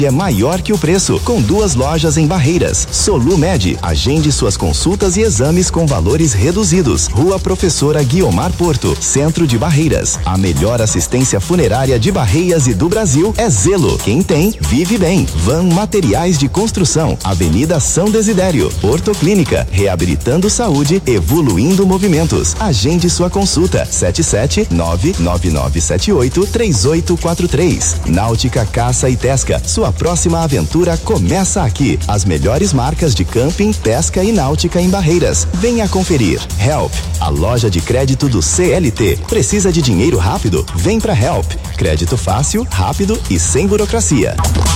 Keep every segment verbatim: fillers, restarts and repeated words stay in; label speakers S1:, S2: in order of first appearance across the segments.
S1: é maior que o preço, com duas lojas em Barreiras. Solumed, agende suas consultas e exames com valores reduzidos. Rua Professora Guiomar Porto, Centro de Barreiras. A melhor assistência funerária de Barreiras e do Brasil é Zelo. Quem tem, vive bem. Van Materiais de Construção, Avenida São Desidério. Ortoclínica, reabilitando saúde, evoluindo movimentos. Agende sua consulta. sete sete nove nove nove sete oito três oito quatro três. Náutica Caça e Pesca, sua próxima aventura começa aqui. As melhores marcas de camping, pesca e náutica em Barreiras. Venha conferir. Help, a loja de crédito do C L T. Precisa de dinheiro rápido? Vem pra Help. Crédito fácil, rápido e sem burocracia.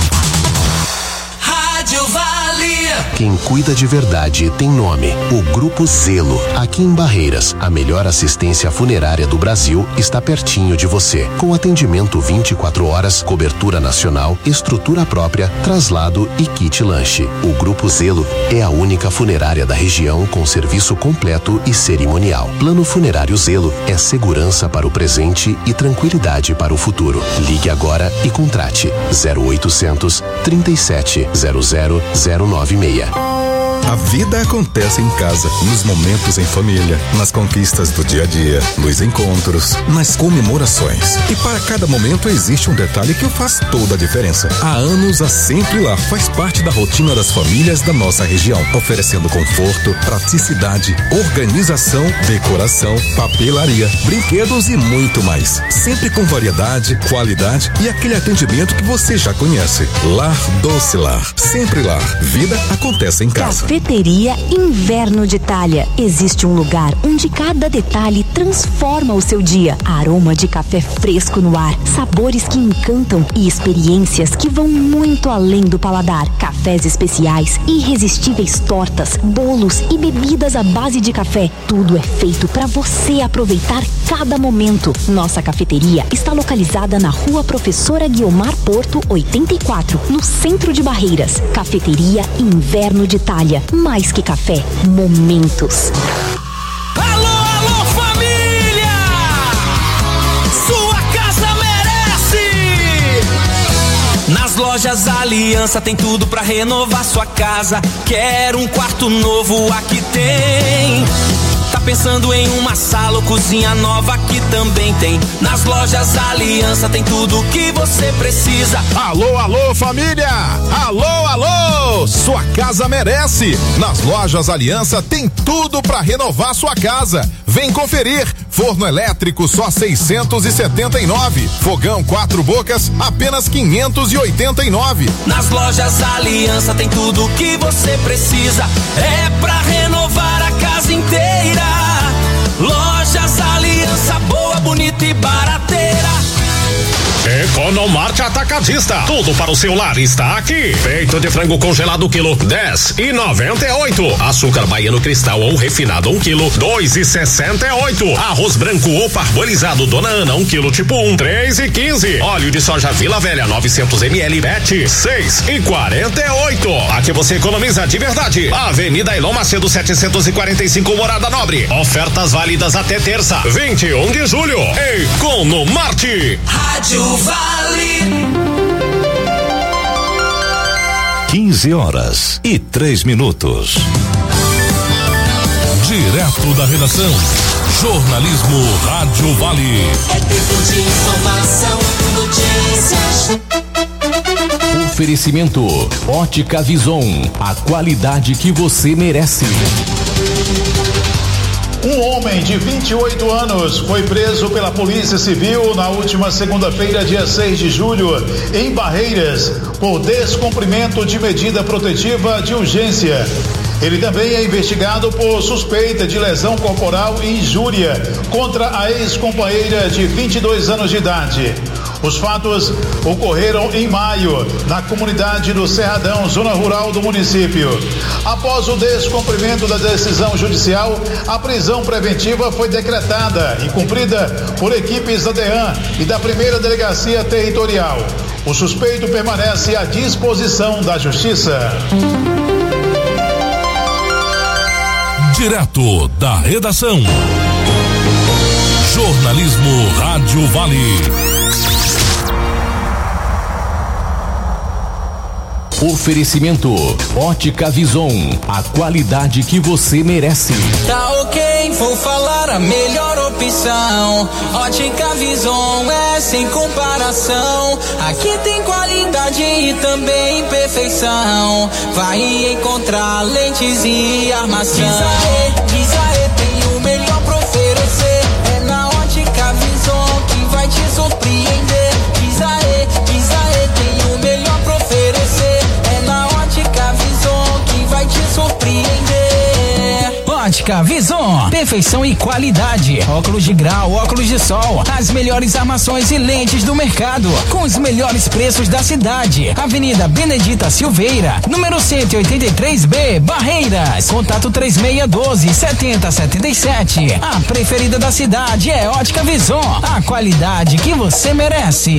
S2: Rádio Vale.
S3: Quem cuida de verdade tem nome. O Grupo Zelo. Aqui em Barreiras, a melhor assistência funerária do Brasil está pertinho de você. Com atendimento vinte e quatro horas, cobertura nacional, estrutura própria, traslado e kit lanche. O Grupo Zelo é a única funerária da região com serviço completo e cerimonial. Plano Funerário Zelo é segurança para o presente e tranquilidade para o futuro. Ligue agora e contrate zero oitocentos, trinta e sete, zero zero zero nove seis.
S4: A vida acontece em casa, nos momentos em família, nas conquistas do dia a dia, nos encontros, nas comemorações. E para cada momento existe um detalhe que faz toda a diferença. Há anos, a Sempre Lar faz parte da rotina das famílias da nossa região, oferecendo conforto, praticidade, organização, decoração, papelaria, brinquedos e muito mais. Sempre com variedade, qualidade e aquele atendimento que você já conhece. Lar Doce Lar. Sempre Lar. Vida acontece em casa.
S5: Cafeteria Inverno de Itália. Existe um lugar onde cada detalhe transforma o seu dia. Aroma de café fresco no ar, sabores que encantam e experiências que vão muito além do paladar. Cafés especiais, irresistíveis tortas, bolos e bebidas à base de café. Tudo é feito para você aproveitar cada momento. Nossa cafeteria está localizada na Rua Professora Guiomar Porto, oitenta e quatro, no centro de Barreiras. Cafeteria Inverno de Itália. Mais que café, momentos.
S2: Alô, alô, família! Sua casa merece! Nas lojas Aliança tem tudo pra renovar sua casa. Quer um quarto novo? Aqui tem. Tá pensando em uma sala ou cozinha nova? Aqui também tem. Nas lojas Aliança tem tudo o que você precisa.
S6: Alô, alô, família! Alô, alô! Sua casa merece! Nas lojas Aliança tem tudo pra renovar sua casa. Vem conferir. Forno elétrico só seiscentos e setenta e nove. Fogão quatro bocas apenas quinhentos e oitenta e nove.
S2: Nas lojas Aliança tem tudo o que você precisa. É pra renovar a casa inteira. Lojas Aliança, boa, bonita e barateira.
S7: Economarte Atacadista. Tudo para o seu lar está aqui. Peito de frango congelado quilo dez e noventa e oito. Açúcar baiano cristal ou refinado um quilo dois e sessenta e oito. Arroz branco ou parboilizado Dona Ana um quilo tipo um três e quinze. Óleo de soja Vila Velha novecentos mililitros Bet seis e quarenta e oito. Aqui você economiza de verdade. Avenida Elon Macedo setecentos e quarenta e cinco Morada Nobre. Ofertas válidas até terça, vinte e um de julho. Economarte.
S2: Rádio Vale.
S8: quinze horas e três minutos. Direto da redação. Jornalismo Rádio Vale.
S2: É tempo de informação, notícias.
S9: Oferecimento Ótica Vison, a qualidade que você merece.
S10: Um homem de vinte e oito anos foi preso pela Polícia Civil na última segunda-feira, dia seis de julho, em Barreiras, por descumprimento de medida protetiva de urgência. Ele também é investigado por suspeita de lesão corporal e injúria contra a ex-companheira de vinte e dois anos de idade. Os fatos ocorreram em maio, na comunidade do Cerradão, zona rural do município. Após o descumprimento da decisão judicial, a prisão preventiva foi decretada e cumprida por equipes da DEAN e da primeira Delegacia Territorial. O suspeito permanece à disposição da Justiça.
S8: Direto da redação. Jornalismo Rádio Vale.
S9: Oferecimento Ótica Vison, a qualidade que você merece.
S2: Tá ok, vou falar a melhor opção. Ótica Vison é sem comparação. Aqui tem qualidade e também perfeição. Vai encontrar lentes e armação. Diz aê, diz aê, tem o melhor pra oferecer. É na Ótica Vison que vai te surpreender. Diz aê, diz aê, tem o melhor pra oferecer. É na Ótica Vison que vai te surpreender. Ótica Vison, perfeição e qualidade. Óculos de grau, óculos de sol, as melhores armações e lentes do mercado, com os melhores preços da cidade. Avenida Benedita Silveira, número cento e oitenta e três B, Barreiras. Contato três seis um dois, sete zero sete sete. A preferida da cidade é Ótica Vison, a qualidade que você merece.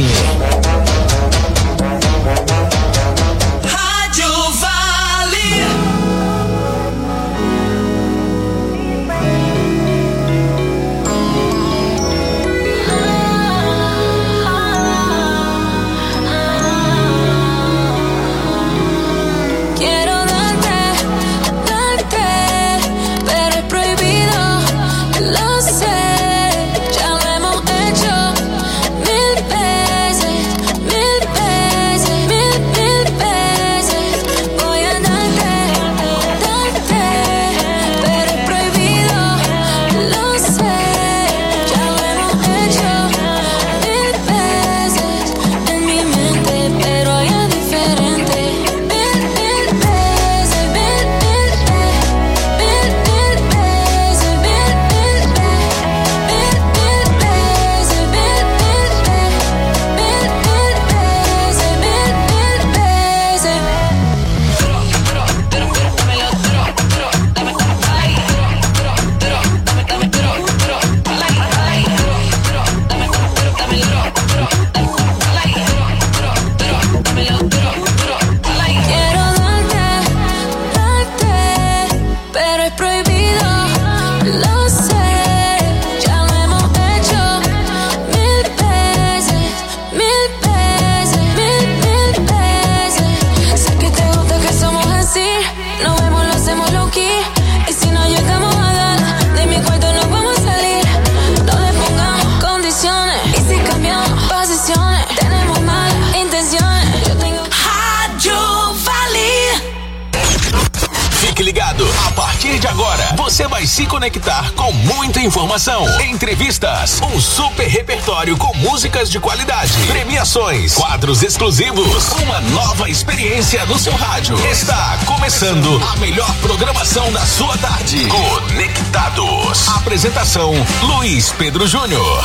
S7: Você vai se conectar com muita informação, entrevistas, um super repertório com músicas de qualidade, premiações, quadros exclusivos, uma nova experiência no seu rádio. Está começando a melhor programação da sua tarde. Conectados. Apresentação Luiz Pedro Júnior.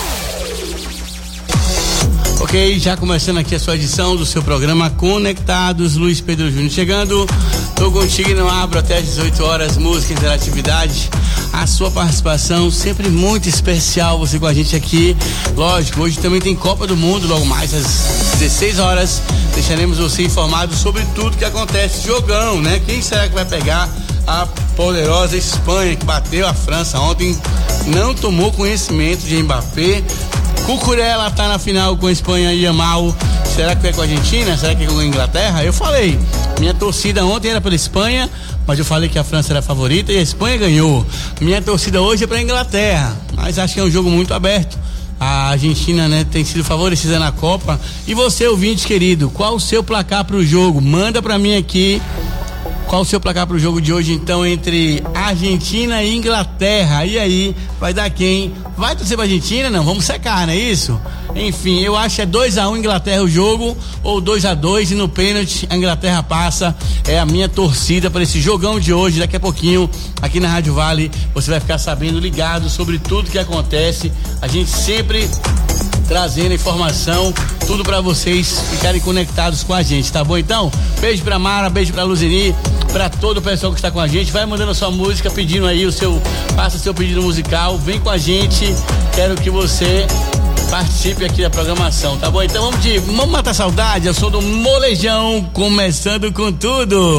S11: Ok, já começando aqui a sua edição do seu programa Conectados, Luiz Pedro Júnior chegando. Tô contigo e não abro até às dezoito horas, música, interatividade. A sua participação sempre muito especial, você com a gente aqui. Lógico, hoje também tem Copa do Mundo, logo mais às dezesseis horas. Deixaremos você informado sobre tudo que acontece. Jogão, né? Quem será que vai pegar a poderosa Espanha, que bateu a França ontem? Não tomou conhecimento de Mbappé. Cucurella tá na final com a Espanha e Yamal. Será que vai com a Argentina? Será que é com a Inglaterra? Eu falei, minha torcida ontem era pela Espanha, mas eu falei que a França era a favorita e a Espanha ganhou. Minha torcida hoje é pra Inglaterra, mas acho que é um jogo muito aberto. A Argentina, né, tem sido favorecida na Copa. E você, ouvinte querido, qual o seu placar pro jogo? Manda pra mim aqui. Qual o seu placar pro jogo de hoje, então, entre Argentina e Inglaterra? E aí, vai dar quem? Vai torcer pra Argentina? Não, vamos secar, não é isso? Enfim, eu acho que é dois a um Inglaterra o jogo, ou dois a dois e no pênalti a Inglaterra passa. É a minha torcida para esse jogão de hoje. Daqui a pouquinho, aqui na Rádio Vale, você vai ficar sabendo, ligado sobre tudo que acontece. A gente sempre trazendo informação, tudo pra vocês ficarem conectados com a gente, tá bom? Então, beijo pra Mara, beijo pra Luzini, pra todo o pessoal que está com a gente. Vai mandando a sua música, pedindo aí o seu, faça seu pedido musical, vem com a gente, quero que você participe aqui da programação, tá bom? Então vamos de, vamos matar a saudade, eu sou do Molejão, começando com tudo.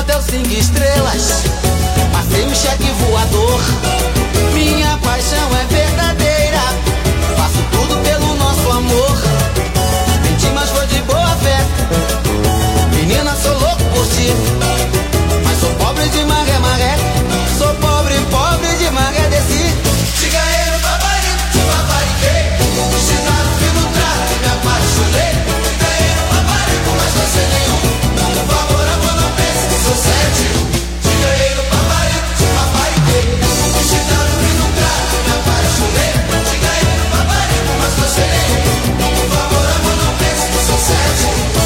S12: motel cinco estrelas, passei um cheque voador. Minha paixão é verdadeira, faço tudo pelo nosso amor. Menti, mas foi de boa fé. Menina, sou louco por ti, mas sou pobre de maré, maré. Sou pobre, pobre de maré, desci. Cigareiro, paparico, te papariquei. Chinado, fui no trato, me apaixonei. Cigareiro, paparico, mas não sei nenhum. Por favor, amor, não pense que sou sete. Cigareiro, paparico, te papariquei. Chinado, fui no trato, me apaixonei. Cigareiro, paparico, mas não sei nenhum. Por favor, amor, não pense que sou sete.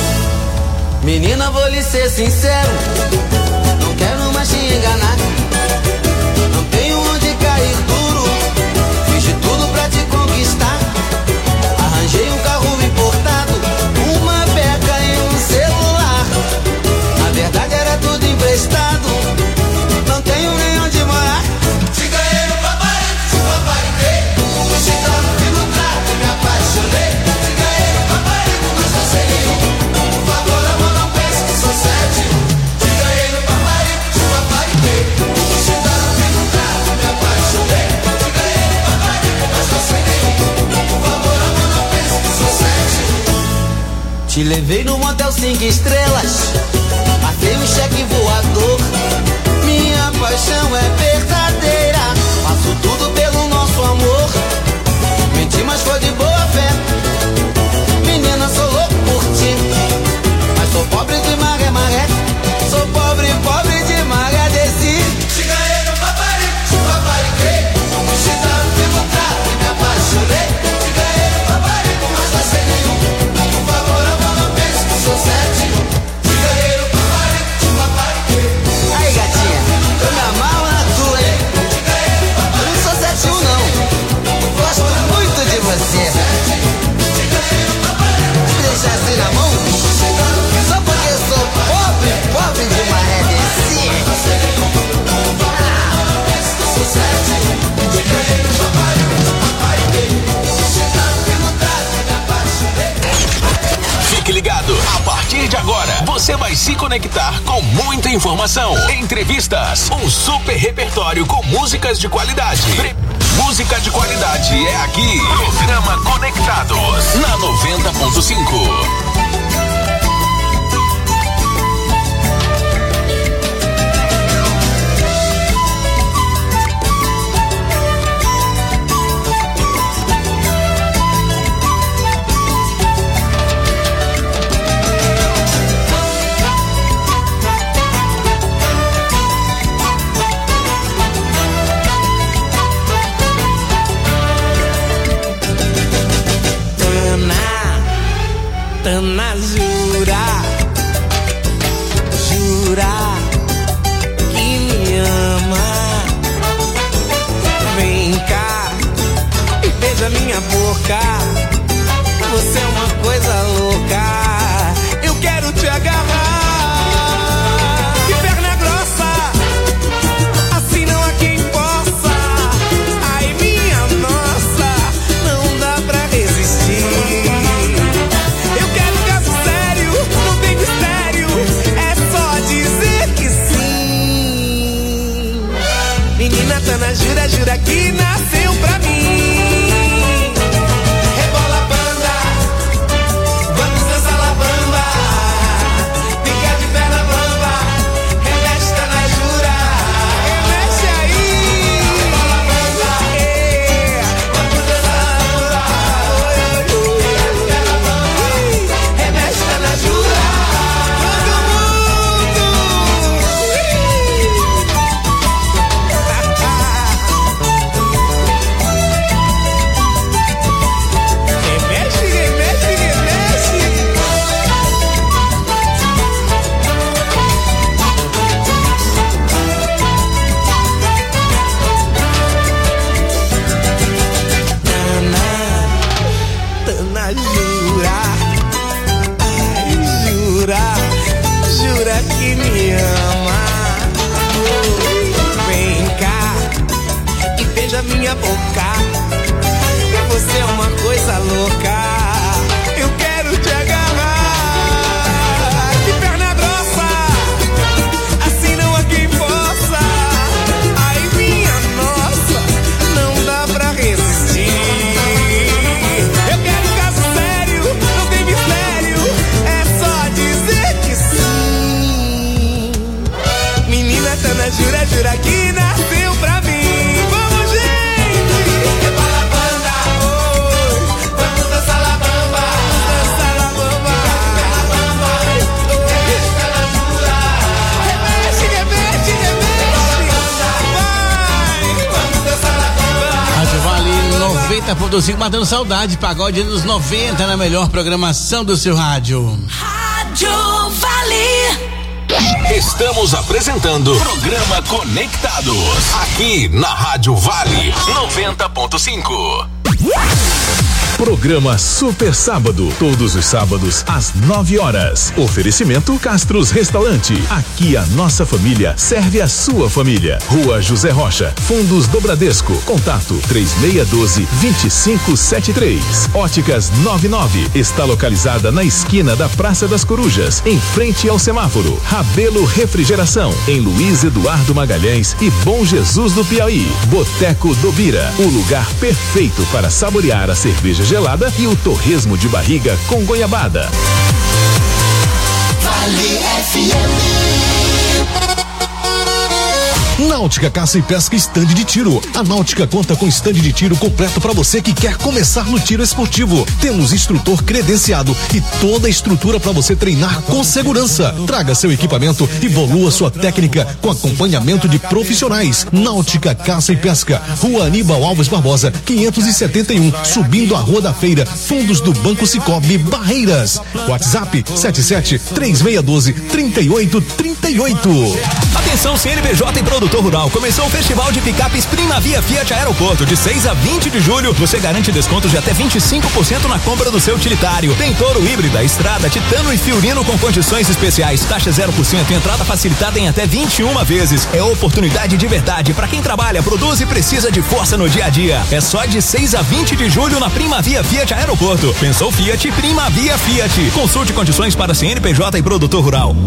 S12: Menina, vou lhe ser sincero, não quero mais te enganar. Não tenho onde cair duro, fiz de tudo pra te conquistar. Arranjei um carro importado, uma beca e um celular. Na verdade era tudo emprestado, não tenho nem onde morar. Cigareiro, paparico, te papariquei. Chinado, fui no trato, me apaixonei. Cigareiro, paparico, mas não sei nenhum. Por favor, amor, não pense que sou sete. Cigareiro, paparico, te papariquei. Chinado, fui no trato, me apaixonei. Cigareiro, paparico, mas não sei nenhum. Por favor, amor, não pense que sou sete. Te levei no motel cinco estrelas, passei um cheque voador. Minha paixão é verdadeira, faço tudo pelo nosso amor. Menti, mas foi de boa fé. Menina, sou louco por ti, mas sou pobre de maré, maré. Sou pobre, pobre de maré, desci. Cigareiro, paparico, te papariquei. Chinado, fui no trato, me apaixonei. Cigareiro, paparico, mas não sei nenhum. Por favor, amor, não pense que sou sete. Cigareiro, paparico, te papariquei. Aí, gatinha, eu me amarro na tua, hein? Eu não sou sete um, não. Gosto muito de você. Me deixar assim na mão? Só porque eu sou pobre, pobre de maré, desci.
S9: Fique ligado, a partir de agora, você vai se conectar com muita informação, entrevistas, um super repertório com músicas de qualidade. Pre- Música de qualidade é aqui. Programa Conectados, na noventa ponto cinco.
S12: Tana, jura, jura que me ama. Vem cá e beija minha boca. Você é uma coisa louca. Eu quero te agarrar. Que perna grossa, assim não há quem possa. Ai, minha nossa, não dá pra resistir. Menina, Tana, jura, jura que nasceu pra mim. Rebola banda, vamos dançar la bamba. Fica de perna bamba, remexe, Tana, jura. Remexe aí. Rebola banda, é, vamos dançar la bamba. Fica de perna bamba, remexe, Tana, jura. Jura que me ama. Vem cá e beija minha boca. Você é uma coisa louca. Eu quero te agarrar. Que perna grossa,
S11: ponto cinco, matando saudade, pagode anos noventa na melhor programação do seu rádio.
S9: Rádio Vale. Estamos apresentando Programa Conectados, aqui na Rádio Vale noventa ponto cinco.
S13: Programa Super Sábado, todos os sábados às nove horas. Oferecimento Castros Restaurante. Aqui a nossa família serve a sua família. Rua José Rocha, Fundos do Bradesco. Contato três seis um dois, dois cinco sete três. Óticas noventa e nove está localizada na esquina da Praça das Corujas, em frente ao semáforo. Rabelo Refrigeração, em Luiz Eduardo Magalhães e Bom Jesus do Piauí. Boteco do Bira, o lugar perfeito para saborear a cerveja gelada e o torresmo de barriga com goiabada.
S12: Vale F M.
S14: Náutica Caça e Pesca Stand de Tiro. A Náutica conta com stand de tiro completo para você que quer começar no tiro esportivo. Temos instrutor credenciado e toda a estrutura para você treinar com segurança. Traga seu equipamento e evolua sua técnica com acompanhamento de profissionais. Náutica Caça e Pesca, Rua Aníbal Alves Barbosa, quinhentos e setenta e um, subindo a Rua da Feira, fundos do Banco Cicobi, Barreiras. WhatsApp sete sete três seis um dois, três oito três oito.
S15: Atenção C N P J e produtor rural, começou o Festival de Picapes Primavia Fiat Aeroporto, de seis a vinte de julho, você garante descontos de até vinte e cinco por cento na compra do seu utilitário. Tem Toro híbrida, Estrada, Titano e Fiorino com condições especiais, taxa zero por cento, entrada facilitada em até vinte e uma vezes. É oportunidade de verdade para quem trabalha, produz e precisa de força no dia a dia. É só de seis a vinte de julho na Primavia Fiat Aeroporto. Pensou Fiat, Primavia Fiat. Consulte condições para C N P J e produtor rural.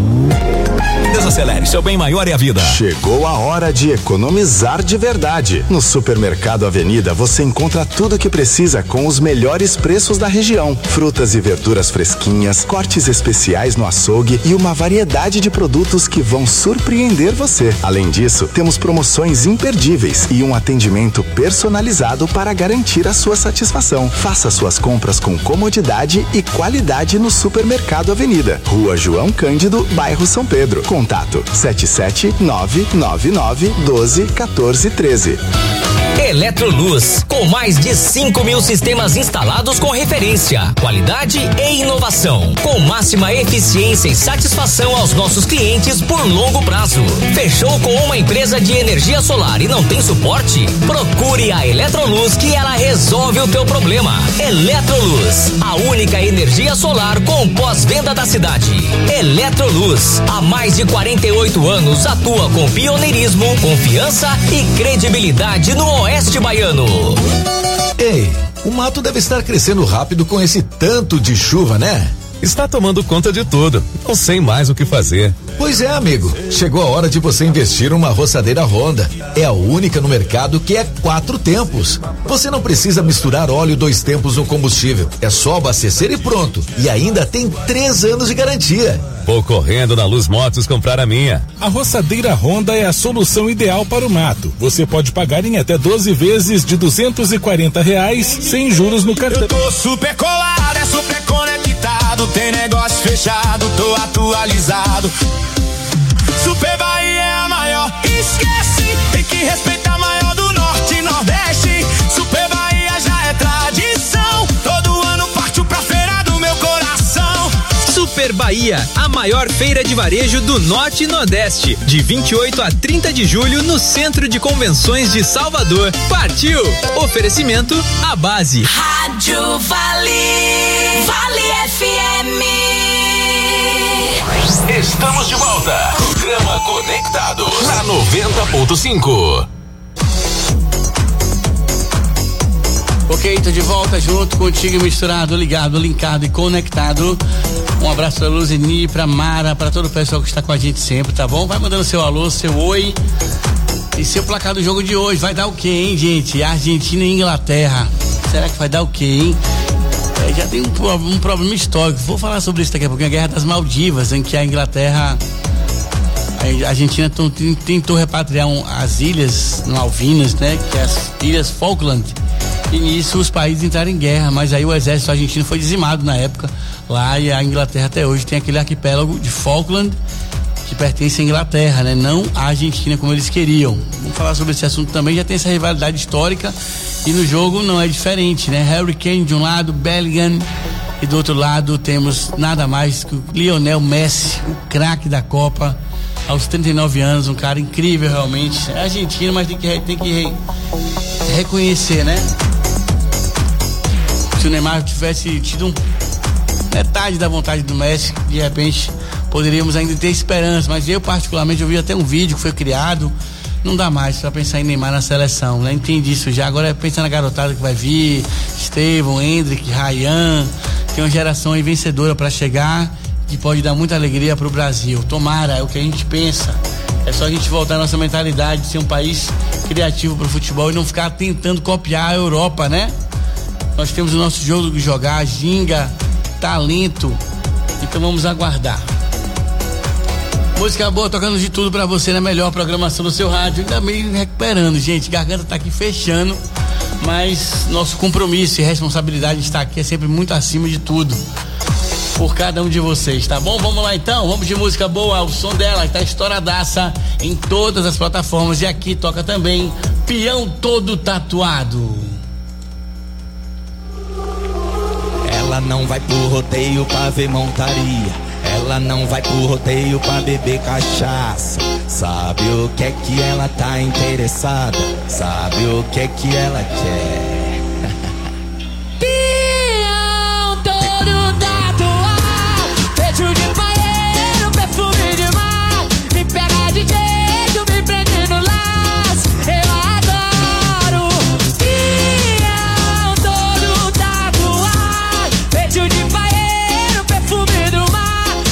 S15: Desacelere, seu bem maior é a vida.
S1: Chegou a hora de economizar de verdade. No Supermercado Avenida você encontra tudo o que precisa com os melhores preços da região. Frutas e verduras fresquinhas, cortes especiais no açougue e uma variedade de produtos que vão surpreender você. Além disso, temos promoções imperdíveis e um atendimento personalizado para garantir a sua satisfação. Faça suas compras com comodidade e qualidade no Supermercado Avenida. Rua João Cândido, bairro São Pedro. Contato sete sete nove nove nove doze quatorze treze.
S16: Eletroluz, com mais de cinco mil sistemas instalados com referência, qualidade e inovação, com máxima eficiência e satisfação aos nossos clientes por longo prazo. Fechou com uma empresa de energia solar e não tem suporte? Procure a Eletroluz que ela resolve o teu problema. Eletroluz, a única energia solar com pós-venda da cidade. Eletroluz, há mais de quarenta e oito anos atua com pioneirismo, confiança e credibilidade no Oeste Baiano.
S17: Ei, o mato deve estar crescendo rápido com esse tanto de chuva, né?
S18: Está tomando conta de tudo. Não sei mais o que fazer.
S17: Pois é, amigo. Chegou a hora de você investir numa roçadeira Honda. É a única no mercado que é quatro tempos. Você não precisa misturar óleo dois tempos no combustível. É só abastecer e pronto. E ainda tem três anos de garantia.
S18: Vou correndo na Luz Motos comprar a minha.
S19: A roçadeira Honda é a solução ideal para o mato. Você pode pagar em até doze vezes de duzentos e quarenta reais sem juros no cartão.
S20: Eu tô super colado, é super conectado. Tem negócio fechado, tô atualizado. Super Bahia é a maior, esquece. Tem que respeitar a maior do norte e nordeste. Super Bahia já é tradição. Todo ano partiu pra feira do meu coração.
S21: Super Bahia, a maior feira de varejo do Norte e Nordeste, de vinte e oito a trinta de julho no Centro de Convenções de Salvador. Partiu! Oferecimento à base.
S9: Rádio Vale, Vale F M. Estamos de volta. Programa Conectados na noventa ponto cinco.
S11: Ok, tô de volta junto contigo, misturado, ligado, linkado e conectado. Um abraço pra Luzini, pra Mara, pra todo o pessoal que está com a gente sempre, tá bom? Vai mandando seu alô, seu oi e seu placar do jogo de hoje. Vai dar o quê, hein, gente? Argentina e Inglaterra. Será que vai dar o quê, hein? É, já tem um, um problema histórico. Vou falar sobre isso daqui a pouquinho. A Guerra das Maldivas, em que a Inglaterra, a Argentina tentou repatriar um, as ilhas Malvinas, né? Que é as Ilhas Falkland. E nisso os países entraram em guerra, mas aí o exército argentino foi dizimado na época lá, e a Inglaterra até hoje tem aquele arquipélago de Falkland que pertence à Inglaterra, né? Não à Argentina como eles queriam. Vamos falar sobre esse assunto também, já tem essa rivalidade histórica e no jogo não é diferente, né? Harry Kane de um lado, Bellingham, e do outro lado temos nada mais que o Lionel Messi, o craque da Copa, aos trinta e nove anos, um cara incrível realmente. É argentino, mas tem que, tem que re, reconhecer, né? Se o Neymar tivesse tido um, metade da vontade do Messi, de repente poderíamos ainda ter esperança, mas eu particularmente eu vi até um vídeo que foi criado, não dá mais pra pensar em Neymar na seleção, né? Entendi isso já, agora é pensar na garotada que vai vir, Estevão, Hendrick, Ryan, tem uma geração aí vencedora pra chegar, que pode dar muita alegria pro Brasil. Tomara, é o que a gente pensa, é só a gente voltar à nossa mentalidade de ser um país criativo pro futebol e não ficar tentando copiar a Europa, né? Nós temos o nosso jogo de jogar, ginga, talento, então vamos aguardar. Música boa, tocando de tudo pra você na melhor programação do seu rádio. Ainda meio recuperando, gente. Garganta tá aqui fechando, mas nosso compromisso e responsabilidade de estar aqui é sempre muito acima de tudo. Por cada um de vocês, tá bom? Vamos lá então, vamos de música boa. O som dela tá estouradaça em todas as plataformas. E aqui toca também Peão Todo Tatuado.
S3: Ela não vai pro rodeio pra ver montaria. Ela não vai pro rodeio pra beber cachaça. Sabe o que é que ela tá interessada? Sabe o que é que ela quer?
S12: Peão todo tatuado, peito de paeiro, perfume de mar. Me pega de jeito, me prende no laço. Eu adoro. Peão todo tatuado, peito de paeiro, perfume do mar.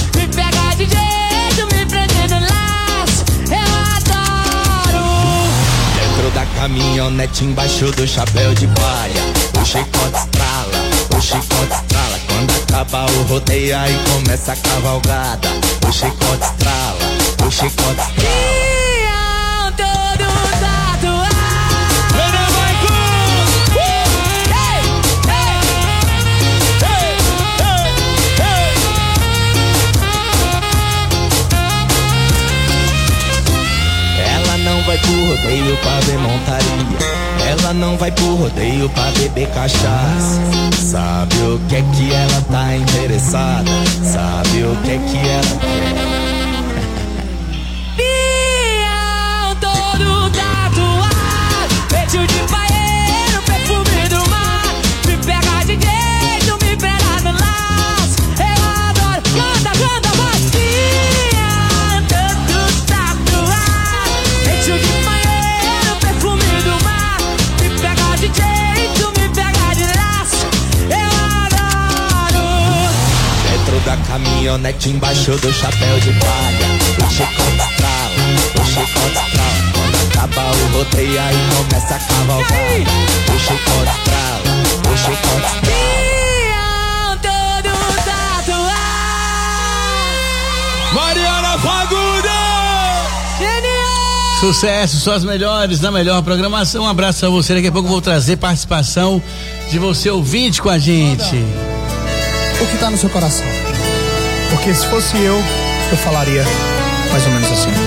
S3: Da caminhonete embaixo do chapéu de palha, o chicote estrala, o chicote estrala. Quando acaba o rodeio aí começa a cavalgada. O chicote estrala, o chicote estrala. Não vai pro rodeio pra ver montaria. Ela não vai pro rodeio pra beber cachaça. Sabe o que é que ela tá interessada? Sabe o que é que ela quer?
S12: Peão todo tatuado, peito de paeiro, perfume do mar. Me pega de jeito, me pega no laço. Eu adoro, canta, canta, vai. Peão todo tatuado, peito de paeiro, perfume do mar. Me pega de jeito, me pega de laço. Eu adoro.
S3: Dentro da caminhonete embaixo do chapéu de palha, o chicote estrala, o chicote estrala. Quando acaba o rodeio aí começa a cavalgada. O chicote estrala, o chicote estrala.
S12: Peão todo tatuado.
S11: Mariana Fagundes! Sucesso, só as melhores, na melhor programação. Um abraço a você. Daqui a pouco eu vou trazer participação de você ouvinte com a gente.
S22: O que tá no seu coração? Porque se fosse eu, eu falaria mais ou menos assim.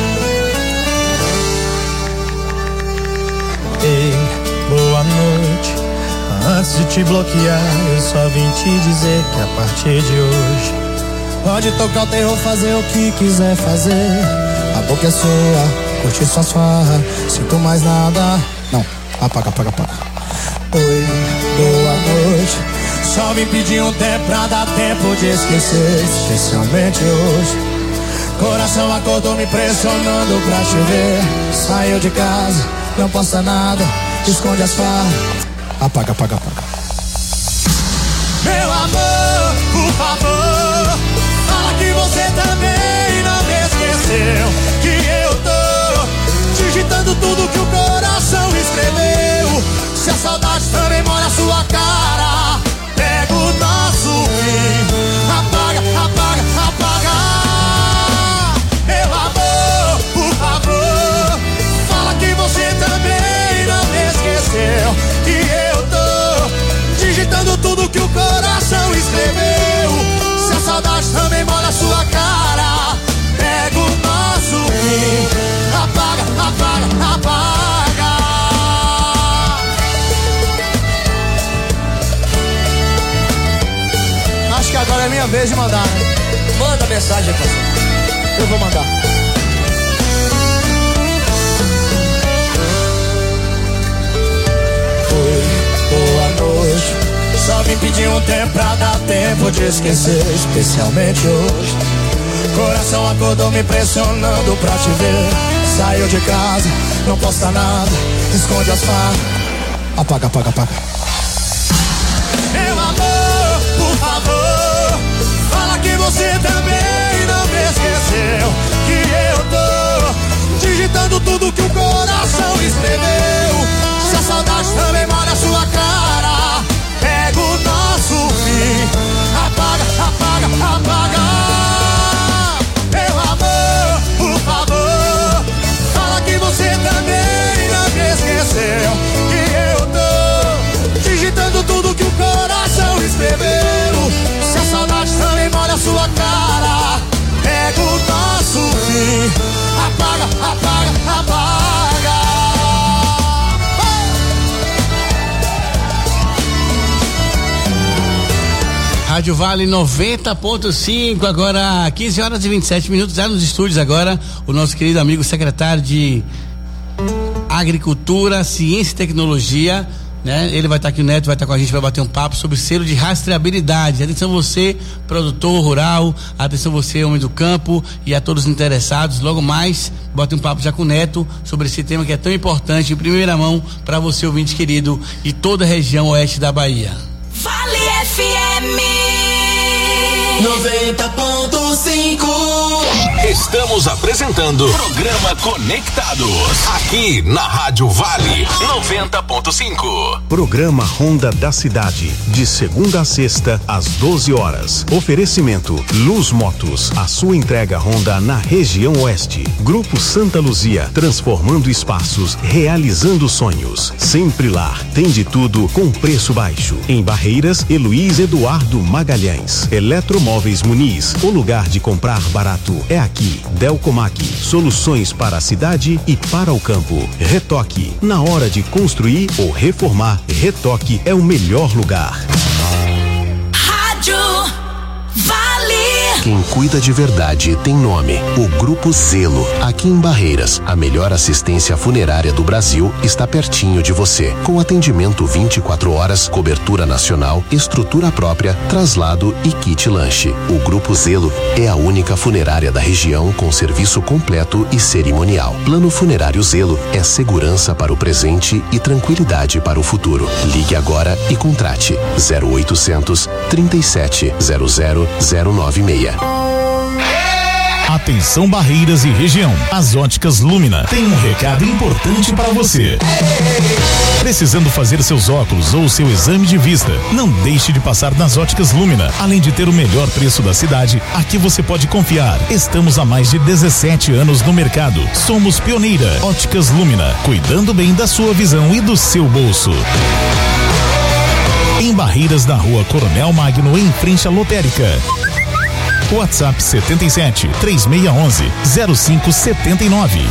S22: Ei, boa noite. Antes de te bloquear, eu só vim te dizer que a partir de hoje pode tocar o terror, fazer o que quiser fazer. A boca é sua, curtir suas farras, sinto mais nada. Não, apaga, apaga, apaga. Oi, boa noite. Só vim pedir um tempo pra dar tempo de esquecer, especialmente hoje. Coração acordou me pressionando pra te ver. Saiu de casa, não posta nada, esconde as farras. Apaga, apaga, apaga.
S12: Meu amor, por favor, fala que você também não me esqueceu. Que eu tô digitando tudo que o coração escreveu. Se a saudade também mora na sua cara, pega o nosso fim. Apaga, apaga, apaga. Meu amor, por favor, fala que você também não me esqueceu. Que eu tô digitando tudo que o coração escreveu.
S22: é minha vez de mandar, né?
S4: Manda mensagem, parceiro.
S22: Eu vou mandar. Oi, boa noite. Só vim pedir um tempo pra dar tempo de esquecer, especialmente hoje. Coração acordou me pressionando pra te ver. Saiu de casa, não posta nada, esconde as farras. Apaga, apaga, apaga. Meu amor, por favor, fala que você também não me esqueceu. Que eu tô digitando tudo que o coração escreveu. Se a saudade também mora a sua cara, pega o nosso fim. Apaga, apaga, apaga. Meu amor, por favor, fala que você também não me esqueceu. Que eu tô digitando tudo que o coração escreveu. Se a saudade também molha a sua cara, pega o nosso fim. Apaga, apaga, apaga.
S11: Rádio Vale noventa ponto cinco, agora quinze horas e vinte e sete minutos, já nos estúdios agora, o nosso querido amigo secretário de Agricultura, Ciência e Tecnologia, né? Ele vai estar aqui, o Neto vai estar com a gente, vai bater um papo sobre selo de rastreabilidade. Atenção você, produtor rural, atenção você, homem do campo, e a todos os interessados, logo mais, bate um papo já com o Neto sobre esse tema que é tão importante, em primeira mão, para você, ouvinte querido, e toda a região oeste da Bahia.
S5: Vale F M noventa ponto cinco.
S9: Estamos apresentando Programa Conectados, aqui na Rádio Vale noventa ponto cinco.
S23: Programa Ronda da Cidade, de segunda a sexta, às doze horas. Oferecimento Luz Motos, a sua entrega Honda na região oeste. Grupo Santa Luzia, transformando espaços, realizando sonhos. Sempre lá, tem de tudo com preço baixo. Em Barreiras, Heloís Eduardo Magalhães. Eletromóveis Muniz, o lugar de comprar barato é aqui. Delcomac, soluções para a cidade e para o campo. Retoque, na hora de construir ou reformar, Retoque é o melhor lugar.
S5: Rádio Vale.
S1: Quem cuida de verdade tem nome. O Grupo Zelo, aqui em Barreiras, a melhor assistência funerária do Brasil, está pertinho de você. Com atendimento vinte e quatro horas, cobertura nacional, estrutura própria, traslado e kit lanche. O Grupo Zelo é a única funerária da região com serviço completo e cerimonial. Plano Funerário Zelo é segurança para o presente e tranquilidade para o futuro. Ligue agora e contrate zero oitocentos, trinta e sete, zero zero, zero nove seis.
S14: Atenção Barreiras e região. As Óticas Lumina tem um recado importante para você. Precisando fazer seus óculos ou seu exame de vista? Não deixe de passar nas Óticas Lumina. Além de ter o melhor preço da cidade, aqui você pode confiar. Estamos há mais de dezessete anos no mercado. Somos pioneira. Óticas Lumina, cuidando bem da sua visão e do seu bolso. Em Barreiras, na Rua Coronel Magno, em frente à lotérica. WhatsApp setenta e sete, três seis um um, zero cinco sete nove.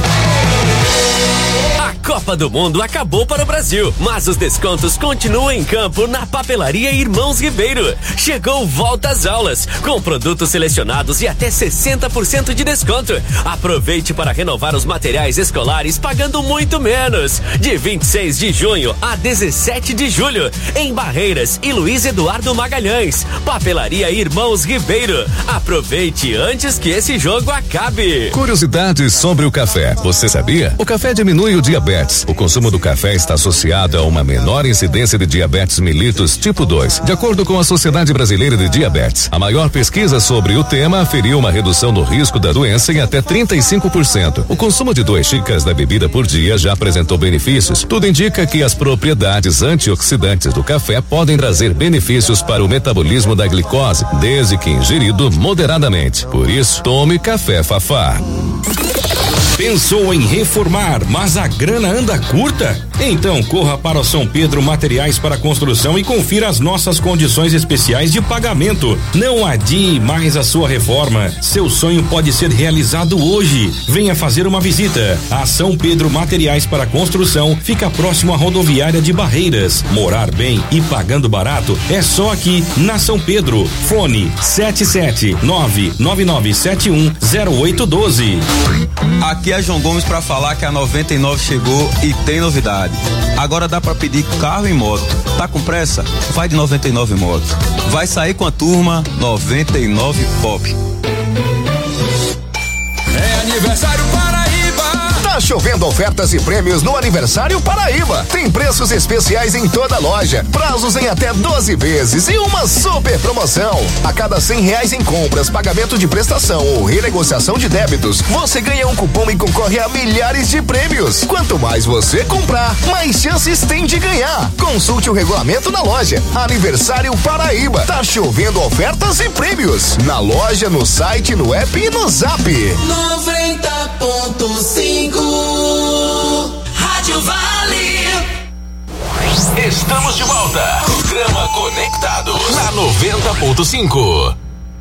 S24: A Copa do Mundo acabou para o Brasil, mas os descontos continuam em campo na Papelaria Irmãos Ribeiro. Chegou Volta às Aulas, com produtos selecionados e até sessenta por cento de desconto. Aproveite para renovar os materiais escolares pagando muito menos. De vinte e seis de junho a dezessete de julho, em Barreiras e Luiz Eduardo Magalhães. Papelaria Irmãos Ribeiro. Aproveite antes que esse jogo acabe.
S18: Curiosidades sobre o café. Você sabia? O café diminui o diabetes. O consumo do café está associado a uma menor incidência de diabetes mellitus tipo dois, de acordo com a Sociedade Brasileira de Diabetes. A maior pesquisa sobre o tema aferiu uma redução no risco da doença em até trinta e cinco por cento. O consumo de duas xícaras da bebida por dia já apresentou benefícios. Tudo indica que as propriedades antioxidantes do café podem trazer benefícios para o metabolismo da glicose, desde que ingerido moderadamente. Por isso, tome café Fafá.
S2: Pensou em reformar, mas a grana anda curta? Então corra para o São Pedro Materiais para Construção e confira as nossas condições especiais de pagamento. Não adie mais a sua reforma. Seu sonho pode ser realizado hoje. Venha fazer uma visita. A São Pedro Materiais para Construção fica próximo à rodoviária de Barreiras. Morar bem e pagando barato é só aqui na São Pedro. Fone sete sete nove nove nove sete um zero oito um dois.
S6: Aqui é João Gomes para falar que a noventa e nove chegou e tem novidade. Agora dá para pedir carro e moto. Tá com pressa? Vai de noventa e nove Moto. Vai sair com a turma noventa e nove Pop.
S20: É aniversário Paraíba.
S8: Tá chovendo ofertas e prêmios no Aniversário Paraíba. Tem preços especiais em toda a loja, prazos em até doze vezes e uma super promoção. A cada cem reais em compras, pagamento de prestação ou renegociação de débitos, você ganha um cupom e concorre a milhares de prêmios. Quanto mais você comprar, mais chances tem de ganhar. Consulte o regulamento na loja. Aniversário Paraíba. Tá chovendo ofertas e prêmios. Na loja, no site, no app e no Zap.
S5: noventa ponto cinco Rádio Vale.
S9: Estamos de volta. Programa Conectados na noventa ponto cinco.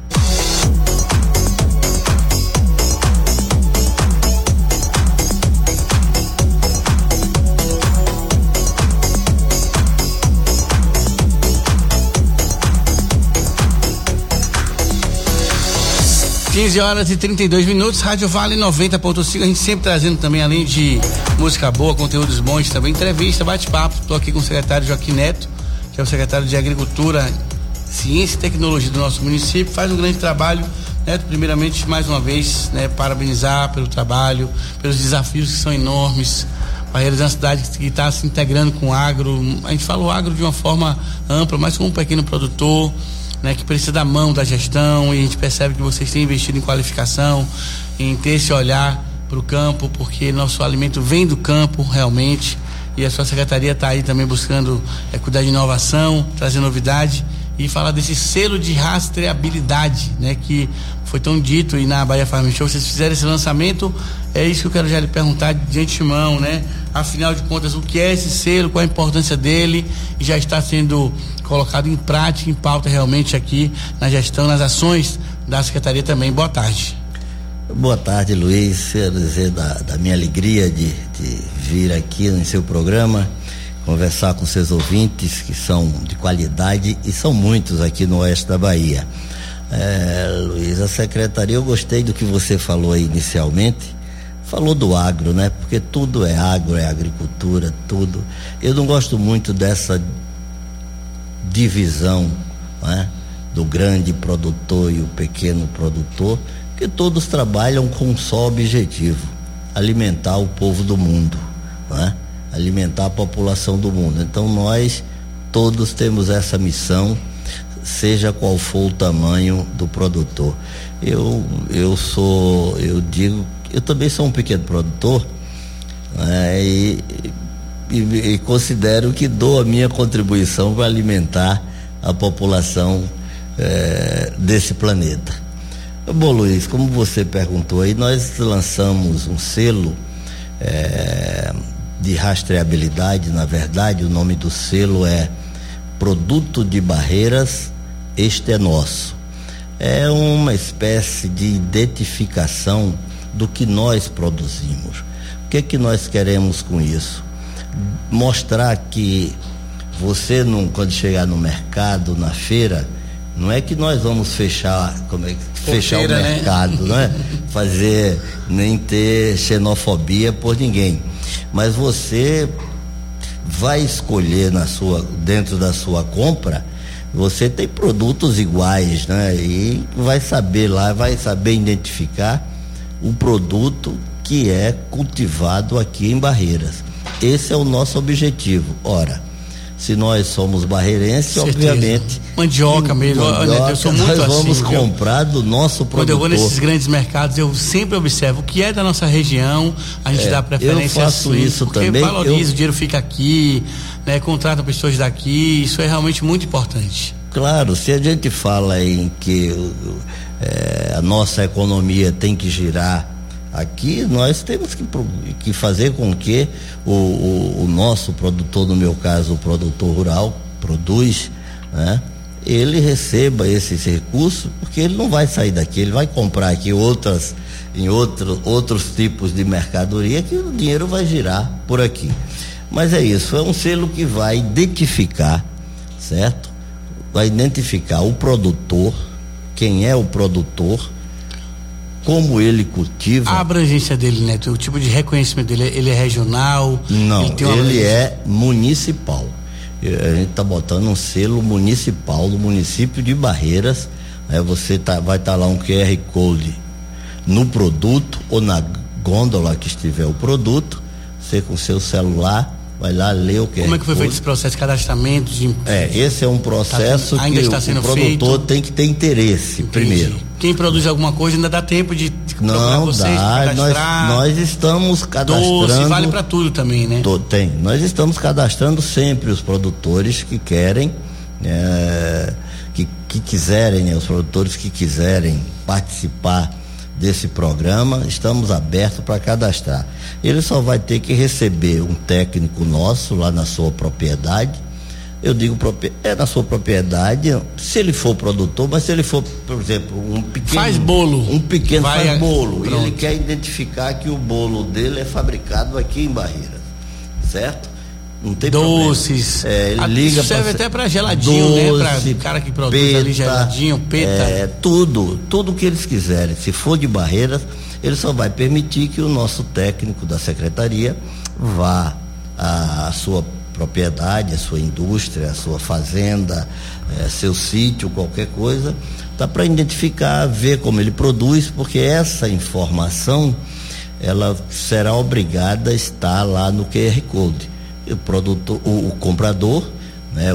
S11: quinze horas e trinta e dois minutos, Rádio Vale noventa ponto cinco, a gente sempre trazendo também, além de música boa, conteúdos bons, também entrevista, bate-papo. Estou aqui com o secretário Joaquim Neto, que é o secretário de Agricultura, Ciência e Tecnologia do nosso município, faz um grande trabalho. Neto, primeiramente, mais uma vez, né, parabenizar pelo trabalho, pelos desafios que são enormes. Barreiras é uma cidade que está se integrando com o agro. A gente fala o agro de uma forma ampla, mas como um pequeno produtor, né, que precisa da mão da gestão, e a gente percebe que vocês têm investido em qualificação, em ter esse olhar para o campo, porque nosso alimento vem do campo realmente, e a sua secretaria está aí também buscando é, cuidar de inovação, trazer novidade e falar desse selo de rastreabilidade, né, que foi tão dito, e na Bahia Farm Show vocês fizeram esse lançamento. É isso que eu quero já lhe perguntar de antemão, né? Afinal de contas, o que é esse selo, qual a importância dele, e já está sendo colocado em prática, em pauta realmente aqui na gestão, nas ações da Secretaria também. Boa tarde.
S10: Boa tarde, Luiz. Quero dizer da, da minha alegria de, de vir aqui no seu programa, conversar com seus ouvintes, que são de qualidade e são muitos aqui no oeste da Bahia. É, Luiz, a Secretaria, eu gostei do que você falou aí inicialmente, falou do agro, né? Porque tudo é agro, é agricultura, tudo. Eu não gosto muito dessa divisão, né, do grande produtor e o pequeno produtor, porque todos trabalham com um só objetivo: alimentar o povo do mundo, né? Alimentar a população do mundo. Então nós todos temos essa missão, seja qual for o tamanho do produtor. Eu eu sou, eu digo, eu também sou um pequeno produtor, né, e E, e considero que dou a minha contribuição para alimentar a população eh, desse planeta. Bom, Luiz, como você perguntou aí, nós lançamos um selo eh, de rastreabilidade. Na verdade, o nome do selo é Produto de Barreiras, Este é Nosso. É uma espécie de identificação do que nós produzimos. O que é que nós queremos com isso? Mostrar que você não, quando chegar no mercado, na feira, não é que nós vamos fechar, como é que fechar feira, o mercado, né? Não é fazer, nem ter xenofobia por ninguém, mas você vai escolher na sua, dentro da sua compra, você tem produtos iguais, né? E vai saber lá, vai saber identificar o produto que é cultivado aqui em Barreiras. Esse é o nosso objetivo. Ora, se nós somos barreirenses, certeza, obviamente.
S11: Mandioca mesmo, mandioca, eu sou muito
S10: nós
S11: assim.
S10: Vamos comprar do nosso produtor.
S11: Quando eu vou nesses grandes mercados, eu sempre observo o que é da nossa região, a gente é, dá preferência.
S10: Eu faço
S11: assim,
S10: isso
S11: porque
S10: também.
S11: valoriza,
S10: eu...
S11: o dinheiro fica aqui, né? Contrata pessoas daqui, isso é realmente muito importante.
S10: Claro, se a gente fala em que é, a nossa economia tem que girar Aqui nós temos que, que fazer com que o, o, o nosso produtor, no meu caso o produtor rural, produz, né? Ele receba esses recursos, porque ele não vai sair daqui, ele vai comprar aqui outras, em outro, outros tipos de mercadoria, que o dinheiro vai girar por aqui. Mas é isso, é um selo que vai identificar, certo? Vai identificar o produtor, quem é o produtor, como ele cultiva.
S11: A abrangência dele, Neto, o tipo de reconhecimento dele, ele é regional?
S10: Não,
S11: ele, tem uma
S10: ele é municipal. A gente está botando um selo municipal do município de Barreiras. Aí você tá, vai estar tá lá um Q R Code no produto ou na gôndola que estiver o produto. Você com seu celular vai lá ler o Q R Code.
S11: Como é que foi feito esse processo de cadastramento? De...
S10: É, esse é um processo tá, que o, o produtor feito. tem que ter interesse. Entendi. Primeiro.
S11: Quem produz alguma coisa ainda dá tempo de, de
S10: não vocês, dá, de nós, nós estamos cadastrando.
S11: Doce, vale para tudo também, né?
S10: To, tem, nós estamos cadastrando sempre os produtores que querem, é, que, que quiserem, né, os produtores que quiserem participar desse programa, estamos abertos para cadastrar. Ele só vai ter que receber um técnico nosso lá na sua propriedade. Eu digo, é na sua propriedade, se ele for produtor, mas se ele for, por exemplo, um pequeno.
S11: Faz bolo.
S10: Um pequeno
S11: vai
S10: faz
S11: a...
S10: bolo.
S11: Pronto.
S10: E ele quer identificar que o bolo dele é fabricado aqui em Barreiras. Certo? Não tem
S11: doces.
S10: É, ele
S11: a,
S10: liga
S11: serve
S10: pra,
S11: até para geladinho,
S10: doce,
S11: né? Para o cara que produz
S10: peta,
S11: ali geladinho, peta.
S10: É, tudo, tudo que eles quiserem. Se for de Barreiras, ele só vai permitir que o nosso técnico da secretaria vá à sua propriedade, a sua indústria, a sua fazenda, é, seu sítio, qualquer coisa, tá, para identificar, ver como ele produz, porque essa informação ela será obrigada a estar lá no Q R Code. O produtor, o, o comprador, né,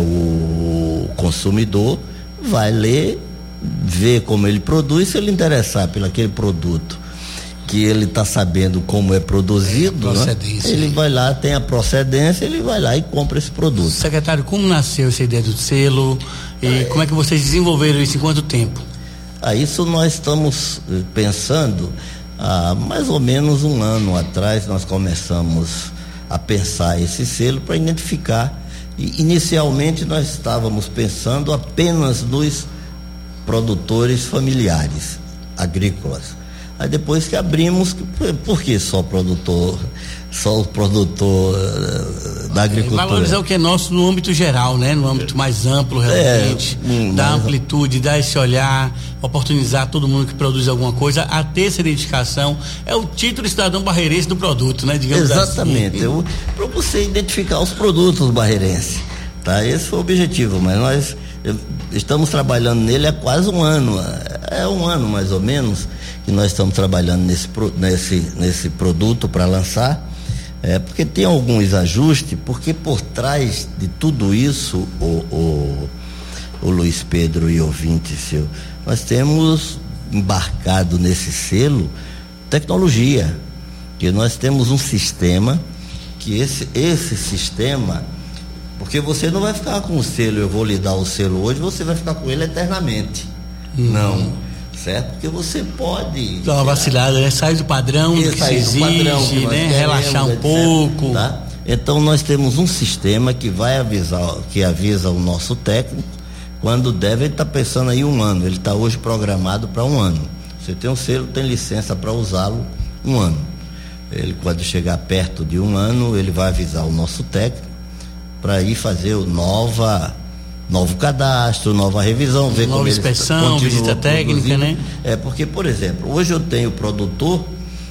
S10: o consumidor vai ler, ver como ele produz, se ele interessar pelo aquele produto que ele está sabendo como é produzido, é, né? Ele vai lá, tem a procedência, ele vai lá e compra esse produto.
S11: Secretário, como nasceu essa ideia do selo e é, como é que vocês desenvolveram isso, em quanto tempo?
S10: Ah, isso nós estamos pensando há mais ou menos um ano atrás. Nós começamos a pensar esse selo para identificar, e inicialmente nós estávamos pensando apenas nos produtores familiares agrícolas. Aí depois que abrimos, por que só produtor, só o produtor uh, da agricultura?
S11: Valorizar o que é nosso no âmbito geral, né? No âmbito mais amplo, realmente, é, hum, dar amplitude, dar esse olhar, oportunizar todo mundo que produz alguma coisa a ter essa identificação. É o título cidadão barreirense do produto, né? Digamos
S10: exatamente, assim. Para você identificar os produtos barreirenses, tá? Esse foi o objetivo, mas nós estamos trabalhando nele há quase um ano, é um ano mais ou menos, que nós estamos trabalhando nesse, nesse, nesse produto para lançar, é, porque tem alguns ajustes, porque por trás de tudo isso, o, o, o Luiz Pedro e ouvinte seu, nós temos embarcado nesse selo tecnologia, que nós temos um sistema, que esse, esse sistema, porque você não vai ficar com o selo, eu vou lhe dar o selo hoje, você vai ficar com ele eternamente. Hum. Não. Certo? Porque você pode
S11: dar uma vacilada, né? Sair do padrão do que se exige, padrão que né? Queremos, relaxar um etcétera, pouco.
S10: Tá? Então nós temos um sistema que vai avisar, que avisa o nosso técnico quando deve. Ele está pensando aí um ano, ele está hoje programado para um ano. Você tem um selo, tem licença para usá-lo um ano. Ele, quando chegar perto de um ano, ele vai avisar o nosso técnico para ir fazer o nova novo cadastro, nova revisão, ver
S11: nova
S10: como
S11: inspeção, visita técnica, né?
S10: É porque, por exemplo, hoje eu tenho produtor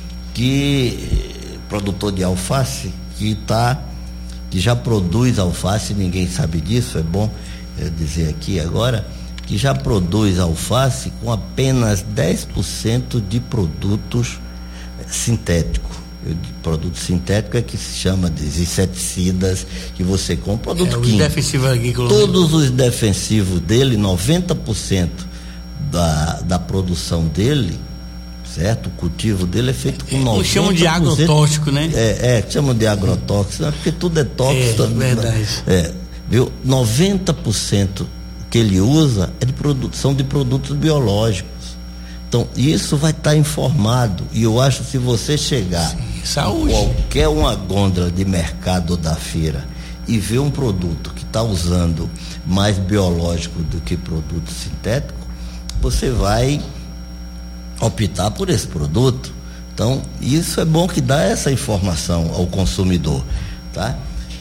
S10: que produtor de alface que tá que já produz alface, ninguém sabe disso, é bom é, dizer aqui agora, que já produz alface com apenas dez por cento de produtos é, sintéticos. O produto sintético é que se chama de inseticidas que você compra, produto
S11: é,
S10: químico.
S11: Defensivo agrícola.
S10: Todos os defensivos dele, noventa por cento da, da produção dele, certo? O cultivo dele é feito com noventa por cento.
S11: Chamam de agrotóxico, né?
S10: É, é, chamam de agrotóxico, né? Porque tudo é tóxico.
S11: É, verdade.
S10: É, viu? noventa por cento que ele usa é de produto, são de produtos biológicos. Então, isso vai estar tá informado. E eu acho que se você chegar em qualquer uma gôndola de mercado da feira e ver um produto que está usando mais biológico do que produto sintético, você vai optar por esse produto. Então, isso é bom que dá essa informação ao consumidor, tá?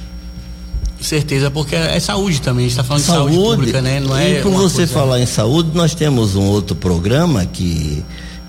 S11: Certeza, porque é saúde também, a gente está falando saúde, de saúde pública, né? Não é
S10: e por você coisa... falar em saúde, nós temos um outro programa que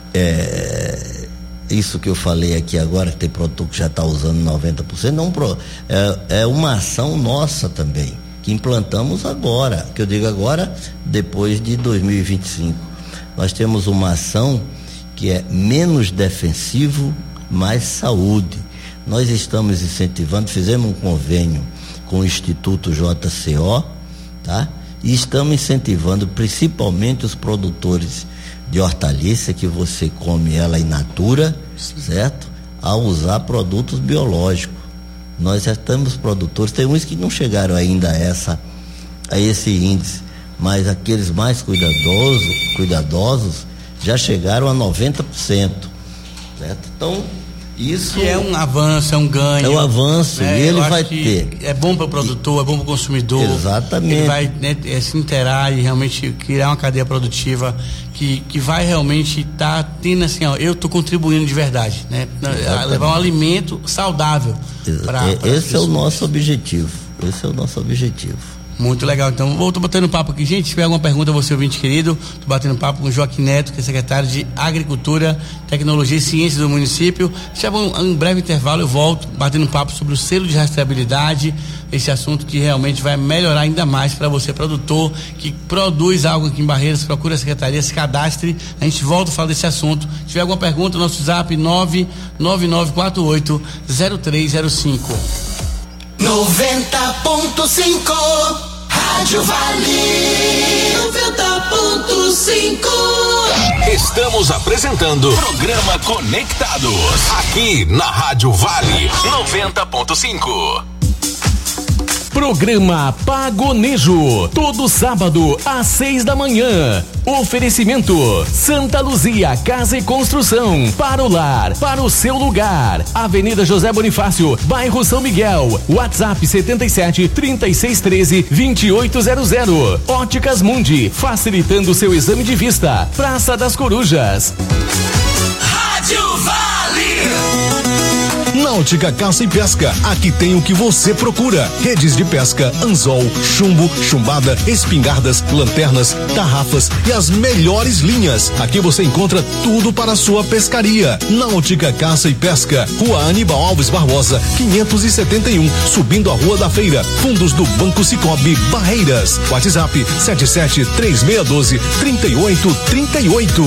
S10: é isso que eu falei aqui agora, que tem produto que já está usando noventa por cento, não, é, é uma ação nossa também, que implantamos agora, que eu digo agora, depois de dois mil e vinte e cinco. Nós temos uma ação que é menos defensivo, mais saúde. Nós estamos incentivando, fizemos um convênio com o Instituto J C O, tá? E estamos incentivando principalmente os produtores de hortaliça, que você come ela in natura, certo? A usar produtos biológicos. Nós já estamos produtores, tem uns que não chegaram ainda a, essa, a esse índice, mas aqueles mais cuidadosos, cuidadosos já chegaram a noventa por cento, certo? Então, isso
S11: que é um avanço, é um ganho.
S10: É um avanço, né? E ele vai ter.
S11: É bom para o produtor, é bom para o consumidor.
S10: Exatamente.
S11: Ele vai, né, é, se interar e realmente criar uma cadeia produtiva que, que vai realmente estar tá tendo assim, ó, eu estou contribuindo de verdade, né? A levar um alimento saudável.
S10: Pra, pra Esse é o nosso objetivo. Esse é o nosso objetivo.
S11: Muito legal, então vou tô batendo papo aqui, gente. Se tiver alguma pergunta, você ouvinte querido, tô batendo papo com o Joaquim Neto, que é secretário de Agricultura, Tecnologia e Ciências do município. Se tiver um, um breve intervalo, eu volto batendo papo sobre o selo de rastreabilidade, esse assunto que realmente vai melhorar ainda mais para você, produtor que produz algo aqui em Barreiras, procura a secretaria, se cadastre, a gente volta a falar desse assunto. Se tiver alguma pergunta, nosso zap nove nove nove quatro oito zero três zero cinco.
S5: noventa ponto cinco Rádio Vale. noventa ponto cinco.
S9: Estamos apresentando Programa Conectados, aqui na Rádio Vale noventa ponto cinco.
S7: Programa Pagonejo, todo sábado às seis da manhã. Oferecimento Santa Luzia Casa e Construção, para o lar, para o seu lugar. Avenida José Bonifácio, bairro São Miguel. WhatsApp setenta e sete, trinta e seis, treze, vinte e oito zero zero. Óticas Mundi, facilitando seu exame de vista. Praça das Corujas.
S5: Rádio Vale.
S14: Náutica Caça e Pesca, aqui tem o que você procura: redes de pesca, anzol, chumbo, chumbada, espingardas, lanternas, tarrafas e as melhores linhas. Aqui você encontra tudo para a sua pescaria. Náutica Caça e Pesca, Rua Aníbal Alves Barbosa, quinhentos e setenta e um, subindo a Rua da Feira, fundos do Banco Cicobi, Barreiras. WhatsApp sete sete três seis um dois, três oito três oito.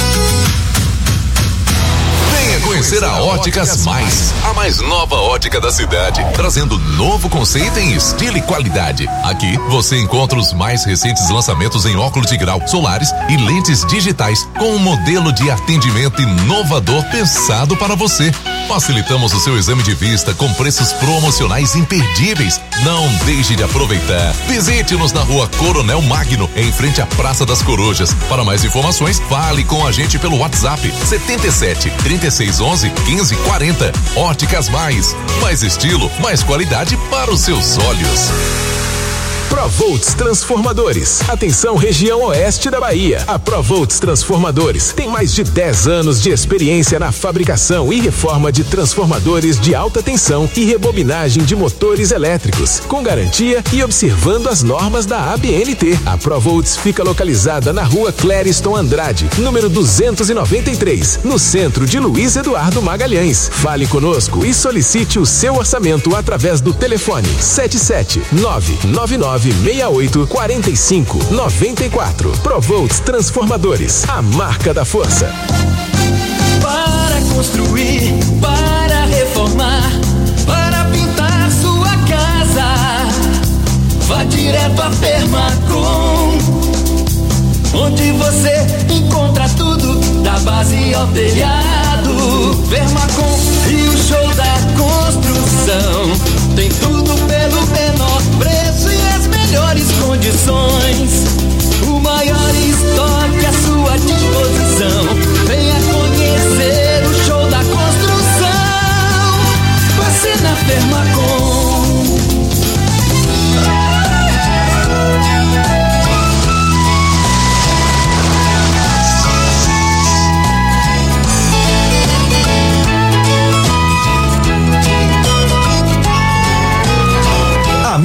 S18: Conhecer a Óticas Mais, a mais nova ótica da cidade, trazendo novo conceito em estilo e qualidade. Aqui você encontra os mais recentes lançamentos em óculos de grau, solares e lentes digitais, com um modelo de atendimento inovador pensado para você. Facilitamos o seu exame de vista com preços promocionais imperdíveis. Não deixe de aproveitar. Visite-nos na Rua Coronel Magno, em frente à Praça das Corujas. Para mais informações, fale com a gente pelo WhatsApp setenta e sete, trinta e seis, onze, quinze, quarenta. Óticas Mais. Mais estilo, mais qualidade para os seus olhos.
S23: Provolts Transformadores. Atenção, região oeste da Bahia. A Provolts Transformadores tem mais de dez anos de experiência na fabricação e reforma de transformadores de alta tensão e rebobinagem de motores elétricos, com garantia e observando as normas da A B N T. A Provolts fica localizada na Rua Clériston Andrade, número duzentos e noventa e três, no centro de Luiz Eduardo Magalhães. Fale conosco e solicite o seu orçamento através do telefone sete sete nove nove nove seis oito quatro cinco nove quatro. Provolts Transformadores, a marca da força.
S5: Para construir, para reformar, para pintar sua casa, vá direto a Permacom, onde você encontra tudo, da base ao telhado. Permacom e o show da construção, tem tudo pelo menor preço e as melhores condições. O maior estoque à sua disposição.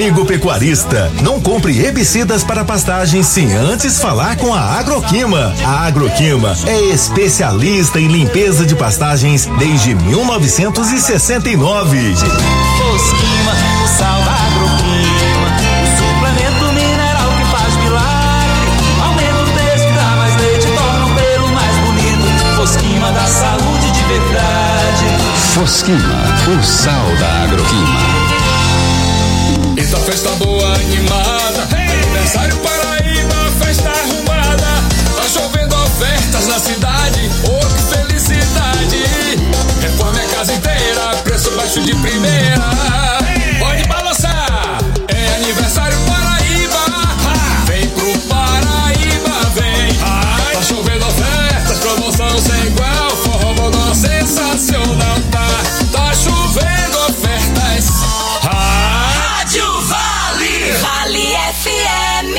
S13: amigo pecuarista, não compre herbicidas para pastagens sem antes falar com a Agroquima. A Agroquima é especialista em limpeza de pastagens desde mil novecentos e sessenta e nove.
S5: Fosquima, o sal da Agroquima, o suplemento mineral que faz milagre. Aumenta o peso, dá mais leite, torna o pelo mais bonito. Fosquima da saúde de verdade.
S15: Fosquima, o sal da Agroquima.
S20: Eita, festa boa, animada, hey! Aniversário Paraíba, festa arrumada. Tá chovendo ofertas na cidade, oh que felicidade. Reforma a casa inteira, preço baixo de primeira. Pode balançar, é aniversário Paraíba. Vem pro Paraíba, vem. Tá chovendo ofertas, promoção sem igual. Forró bodó sensacional, tá? Tá chovendo ofertas.
S5: Rádio Vale, Vale F M.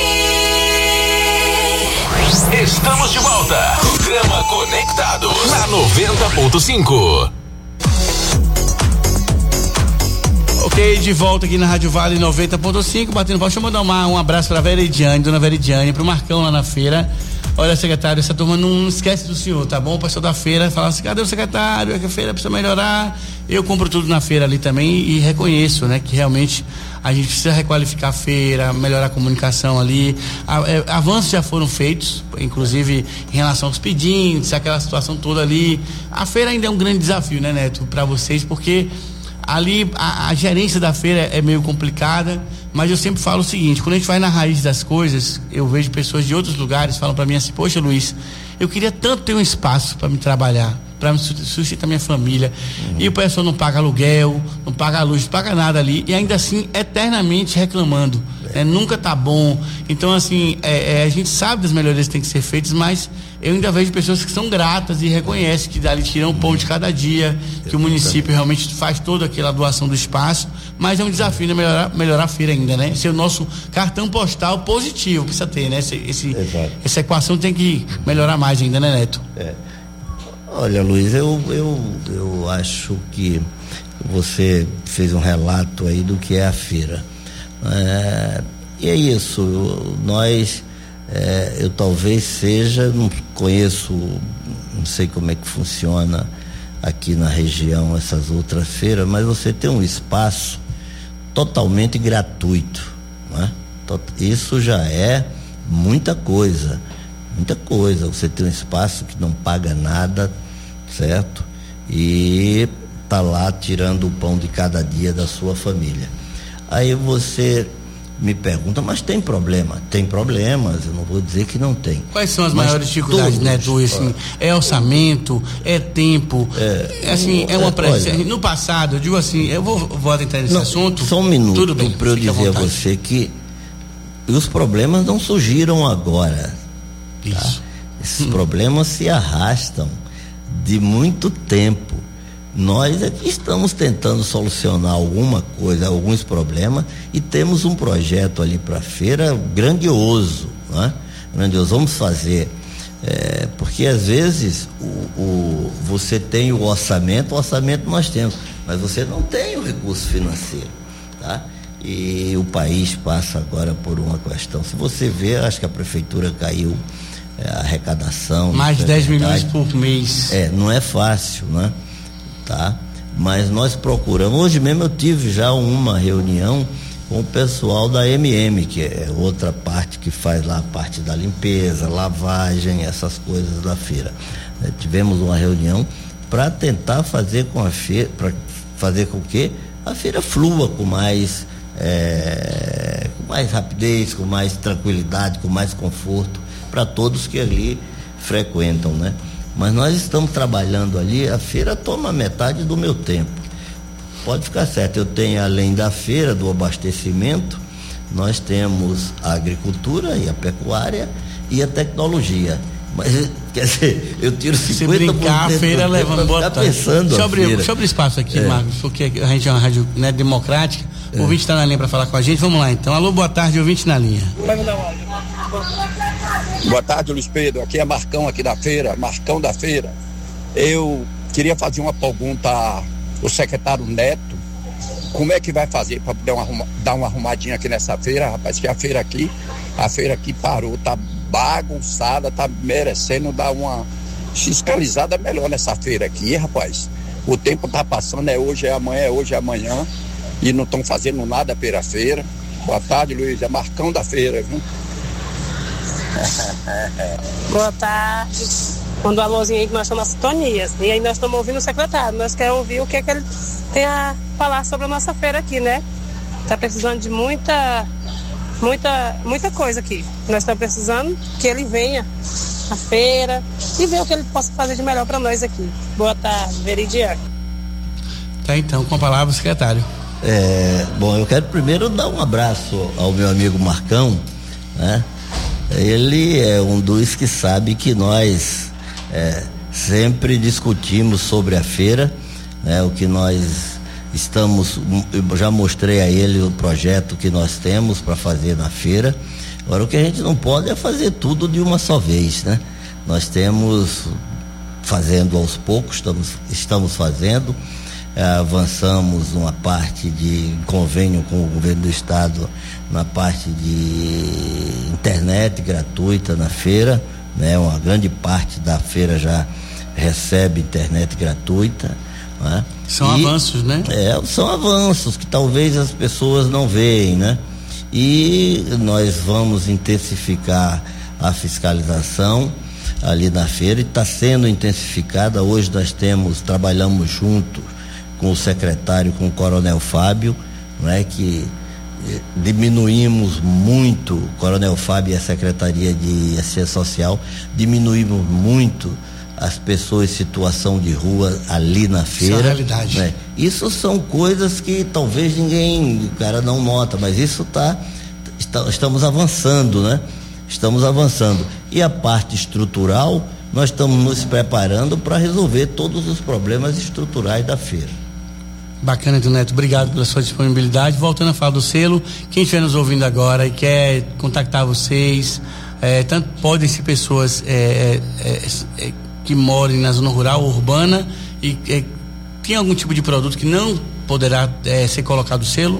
S9: Estamos de volta. Programa Conectados na noventa ponto cinco.
S11: Ok, de volta aqui na Rádio Vale noventa ponto cinco, batendo palma. Deixa eu mandar uma, um abraço pra Veridiane, dona Veridiane, pro Marcão lá na feira. Olha, secretário, essa turma não esquece do senhor, tá bom? O pessoal da feira fala assim, cadê o secretário? É que a feira precisa melhorar. Eu compro tudo na feira ali também e reconheço, né, que realmente a gente precisa requalificar a feira, melhorar a comunicação ali. A, é, avanços já foram feitos, inclusive em relação aos pedintes, aquela situação toda ali. A feira ainda é um grande desafio, né, Neto, para vocês, porque ali a, a gerência da feira é meio complicada, mas eu sempre falo o seguinte, quando a gente vai na raiz das coisas, eu vejo pessoas de outros lugares falam para mim assim, poxa, Luiz, eu queria tanto ter um espaço para me trabalhar, para me sustentar minha família, uhum. E o pessoal não paga aluguel, não paga luz, não paga nada ali, e ainda assim eternamente reclamando, é. Né? Nunca tá bom. Então assim, é, é, a gente sabe das melhorias que tem que ser feitas, mas eu ainda vejo pessoas que são gratas e reconhecem que dali tiram o pão de cada dia, que o município realmente faz toda aquela doação do espaço, mas é um desafio, né? melhorar, melhorar a feira ainda, né? Esse é o nosso cartão postal positivo, precisa ter, né? Esse, esse, essa equação tem que melhorar mais ainda, né, Neto?
S10: É. Olha, Luiz, eu, eu, eu acho que você fez um relato aí do que é a feira. É, e é isso, eu, nós, é, eu talvez seja, não conheço, não sei como é que funciona aqui na região essas outras feiras, mas você tem um espaço totalmente gratuito, né? Isso já é muita coisa, muita coisa, você tem um espaço que não paga nada, certo? E tá lá tirando o pão de cada dia da sua família. Aí você me pergunta, mas tem problema? Tem problemas, eu não vou dizer que não tem.
S11: Quais são as
S10: mas
S11: maiores dificuldades, Neto? Assim, é orçamento, é tempo, é, assim, é uma pressão. No passado, eu digo assim, eu vou, vou tentar nesse
S10: não,
S11: assunto.
S10: Só um minuto para eu dizer a você que os problemas não surgiram agora. Isso. Tá? Esses hum. problemas se arrastam de muito tempo. Nós estamos tentando solucionar alguma coisa, alguns problemas, e temos um projeto ali para a feira grandioso, né? Grandioso. Vamos fazer, é, porque às vezes o, o, você tem o orçamento, o orçamento nós temos, mas você não tem o recurso financeiro, tá? E o país passa agora por uma questão. Se você ver, acho que a prefeitura caiu, é, a arrecadação.
S11: Mais de dez milhões por mês.
S10: É, não é fácil, né? Tá? Mas nós procuramos, hoje mesmo eu tive já uma reunião com o pessoal da M M, que é outra parte que faz lá a parte da limpeza, lavagem, essas coisas da feira. É, tivemos uma reunião para tentar fazer com a feira, para fazer com que a feira flua com mais, é, com mais rapidez, com mais tranquilidade, com mais conforto para todos que ali frequentam, né? Mas nós estamos trabalhando ali, a feira toma metade do meu tempo. Pode ficar certo, eu tenho, além da feira, do abastecimento, nós temos a agricultura e a pecuária e a tecnologia. Mas, quer dizer, eu tiro cinquenta por cento. Se brincar,
S11: a feira levando boa tarde.
S10: Pensando
S11: deixa, eu abrir, deixa eu abrir espaço aqui, é. Marcos, porque a gente é uma rádio, né, democrática. O é. ouvinte está na linha para falar com a gente. Vamos lá, então. Alô, boa tarde, ouvinte na linha.
S16: Vai mandar um áudio. Boa tarde, Luiz Pedro. Aqui é Marcão, aqui da feira, Marcão da feira. Eu queria fazer uma pergunta ao secretário Neto como é que vai fazer para dar uma, dar uma arrumadinha aqui nessa feira, rapaz, que a feira aqui, a feira aqui parou, tá bagunçada, tá merecendo dar uma fiscalizada melhor nessa feira aqui, rapaz. O tempo tá passando, é hoje, é amanhã, é hoje, é amanhã, e não estão fazendo nada pela feira. Boa tarde, Luiz, é Marcão da feira, viu?
S3: Boa tarde. Manda um alôzinho aí que nós estamos nas sintonias. E aí nós estamos ouvindo o secretário. Nós queremos ouvir o que, é que ele tem a falar sobre a nossa feira aqui, né? Tá precisando de muita, muita, muita coisa aqui. Nós estamos precisando que ele venha à feira e ver o que ele possa fazer de melhor para nós aqui. Boa tarde, Veridiano.
S11: Tá então, com a palavra o secretário.
S10: É, bom, eu quero primeiro dar um abraço ao meu amigo Marcão, né? Ele é um dos que sabe que nós é, sempre discutimos sobre a feira, né? O que nós estamos, eu já mostrei a ele o projeto que nós temos para fazer na feira. Agora, o que a gente não pode é fazer tudo de uma só vez, né? Nós temos fazendo aos poucos, estamos, estamos fazendo, é, avançamos uma parte de convênio com o governo do estado na parte de internet gratuita na feira, né? Uma grande parte da feira já recebe internet gratuita, né?
S11: São
S10: e,
S11: avanços, né?
S10: É, são avanços que talvez as pessoas não veem, né? E nós vamos intensificar a fiscalização ali na feira, e está sendo intensificada. Hoje nós temos, trabalhamos junto com o secretário, com o Coronel Fábio, né? Que diminuímos muito, o Coronel Fábio e a Secretaria de Assistência Social, diminuímos muito as pessoas em situação de rua ali na feira. Isso é a realidade. Né? Isso são coisas que talvez ninguém, o cara não nota, mas isso tá, está, estamos avançando, né? Estamos avançando. E a parte estrutural, nós estamos nos preparando para resolver todos os problemas estruturais da feira.
S11: Bacana, Edil Neto, obrigado pela sua disponibilidade. Voltando a falar do selo, quem estiver nos ouvindo agora e quer contactar vocês, é, tanto podem ser pessoas é, é, é, que morem na zona rural ou urbana e é, tem algum tipo de produto que não poderá é, ser colocado selo?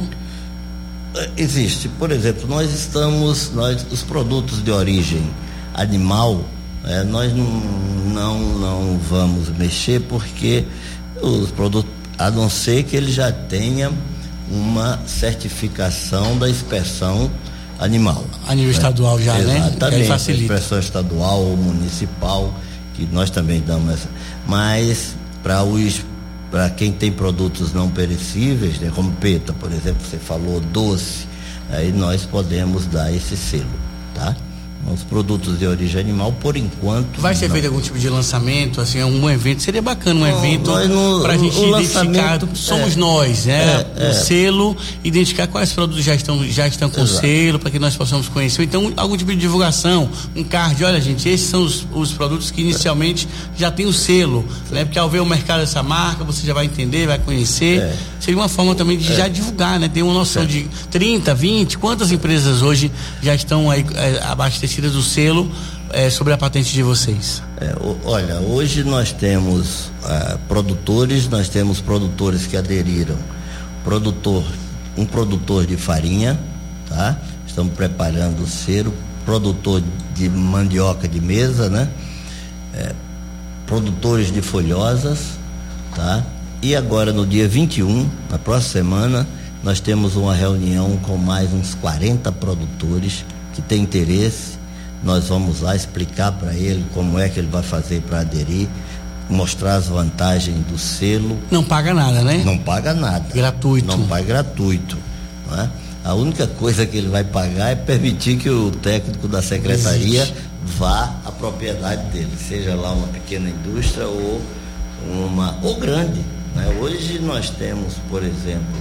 S10: Existe, por exemplo, nós estamos, nós, os produtos de origem animal, é, nós não, não, não vamos mexer, porque os produtos, a não ser que ele já tenha uma certificação da inspeção animal.
S11: A nível né? estadual já,
S10: exatamente,
S11: né?
S10: Exatamente, a inspeção estadual ou municipal, que nós também damos essa. Mas para os para quem tem produtos não perecíveis, né, como peta, por exemplo, você falou doce, aí nós podemos dar esse selo, tá? Os produtos de origem animal, por enquanto.
S11: Vai ser não. feito algum tipo de lançamento, assim, um evento? Seria bacana um não, evento para a gente identificar, somos é, nós, né? É, o é. selo, identificar quais produtos já estão, já estão com Exato. selo, para que nós possamos conhecer. Então, algum tipo de divulgação, um card, olha, gente, esses são os, os produtos que inicialmente é. já tem o selo, né? Porque ao ver o mercado dessa marca, você já vai entender, vai conhecer. É. Seria uma forma também de é. já divulgar, né? Ter uma noção é. de trinta, vinte, quantas empresas hoje já estão aí é, abastecidas do selo é, sobre a patente de vocês?
S10: É, o, olha, hoje nós temos uh, produtores, nós temos produtores que aderiram, produtor, um produtor de farinha, tá? Estamos preparando o selo, produtor de mandioca de mesa, né? É, produtores de folhosas, tá? E agora no dia vinte e um, na próxima semana, nós temos uma reunião com mais uns quarenta produtores que têm interesse. Nós vamos lá explicar para ele como é que ele vai fazer para aderir, mostrar as vantagens do selo.
S11: Não paga nada, né?
S10: Não paga nada.
S11: Gratuito.
S10: Não paga gratuito, não é? A única coisa que ele vai pagar é permitir que o técnico da secretaria Existe. vá à propriedade dele, seja lá uma pequena indústria ou uma ou grande, né? Hoje nós temos, por exemplo,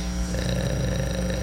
S10: é,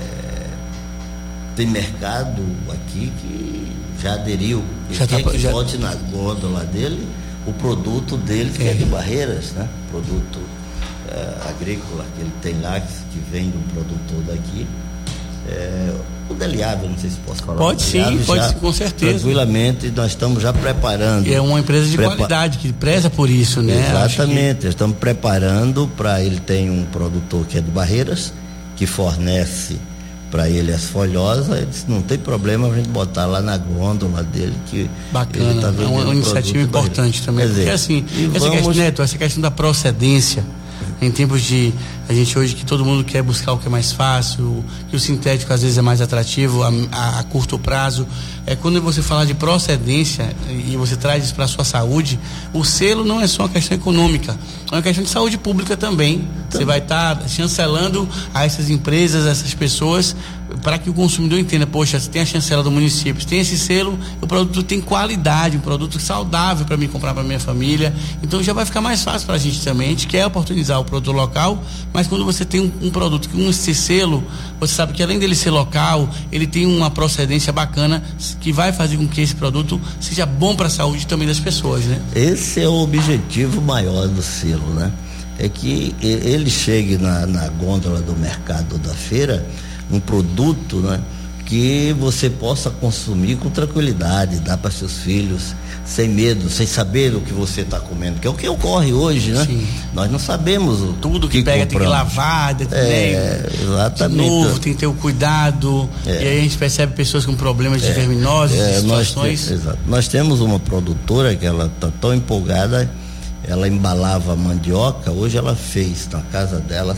S10: tem mercado aqui que já aderiu, ele já quer tá, que já... bote na gôndola dele o produto dele que é, é de Barreiras, né? Produto uh, agrícola que ele tem lá, que, que vem do produtor daqui, É, o Deliável, não sei se posso falar.
S11: Pode sim, pode sim, com certeza.
S10: Tranquilamente, nós estamos já preparando.
S11: E é uma empresa de Prepa- qualidade, que preza por isso, né?
S10: Exatamente, que... estamos preparando para ele. Tem um produtor que é de Barreiras, que fornece para ele as folhosas. Ele disse, não tem problema a gente botar lá na gôndola dele, que
S11: bacana,
S10: ele tá
S11: é uma, uma iniciativa importante também. Porque assim, essa,
S10: vamos...
S11: questão, Neto, essa questão da procedência, em tempos de a gente hoje que todo mundo quer buscar o que é mais fácil, que o sintético às vezes é mais atrativo a, a, a curto prazo, é quando você fala de procedência e você traz isso para a sua saúde, o selo não é só uma questão econômica, é uma questão de saúde pública também. Você vai estar tá chancelando a essas empresas, a essas pessoas, para que o consumidor entenda, poxa, se tem a chancela do município, se tem esse selo, o produto tem qualidade, um produto saudável para mim comprar para minha família, então já vai ficar mais fácil para a gente também. A gente quer oportunizar o produto local, mas quando você tem um, um produto com esse selo, você sabe que além dele ser local, ele tem uma procedência bacana que vai fazer com que esse produto seja bom para a saúde também das pessoas, né?
S10: Esse é o objetivo maior do selo, né? É que ele chegue na, na gôndola do mercado da feira, um produto, né, que você possa consumir com tranquilidade, dar para seus filhos, sem medo, sem saber o que você está comendo, que é o que ocorre hoje, né? Sim. Nós não sabemos o
S11: tudo que, que pega compramos. Tem que lavar, tem
S10: é, exatamente.
S11: De novo, tem que ter o cuidado, é. E aí a gente percebe pessoas com problemas de é. verminoses, é, situações.
S10: Nós, te, exato. Nós temos uma produtora que ela está tão empolgada, ela embalava mandioca, hoje ela fez na casa dela,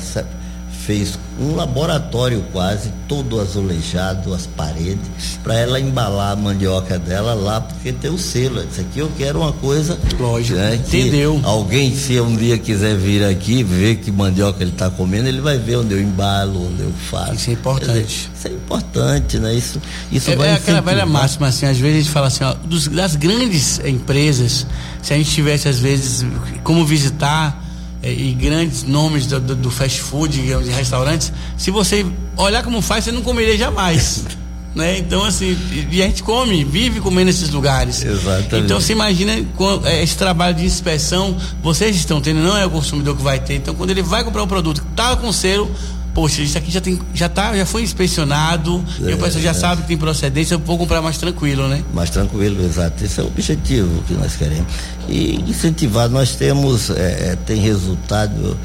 S10: fez um laboratório quase, todo azulejado, as paredes, para ela embalar a mandioca dela lá, porque tem o selo. Isso aqui eu quero uma coisa.
S11: Lógico,
S10: né,
S11: entendeu?
S10: Alguém, se um dia quiser vir aqui, ver que mandioca ele está comendo, ele vai ver onde eu embalo, onde eu faço.
S11: Isso é importante.
S10: Dizer, isso é importante, né? Isso, isso
S11: é,
S10: vai
S11: é aquela velha máxima, assim, às vezes a gente fala assim, ó, dos, das grandes empresas, se a gente tivesse, às vezes, como visitar e grandes nomes do, do, do fast food, de restaurantes, se você olhar como faz, você não comeria jamais. Né? Então, assim, e a gente come, vive comendo nesses lugares.
S10: Exatamente.
S11: Então, você imagina esse trabalho de inspeção, vocês estão tendo, não é o consumidor que vai ter. Então, quando ele vai comprar um produto que tá com selo, poxa, isso aqui já tem, já tá, já foi inspecionado, é, e o pessoal já é. sabe que tem procedência, eu vou comprar mais tranquilo, né?
S10: Mais tranquilo, exato. Esse é o objetivo que nós queremos. E incentivar, nós temos, é, tem resultado,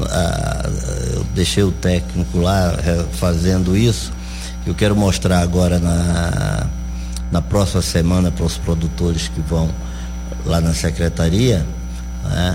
S10: a, eu deixei o técnico lá é, fazendo isso, eu quero mostrar agora na, na próxima semana para os produtores que vão lá na secretaria, né?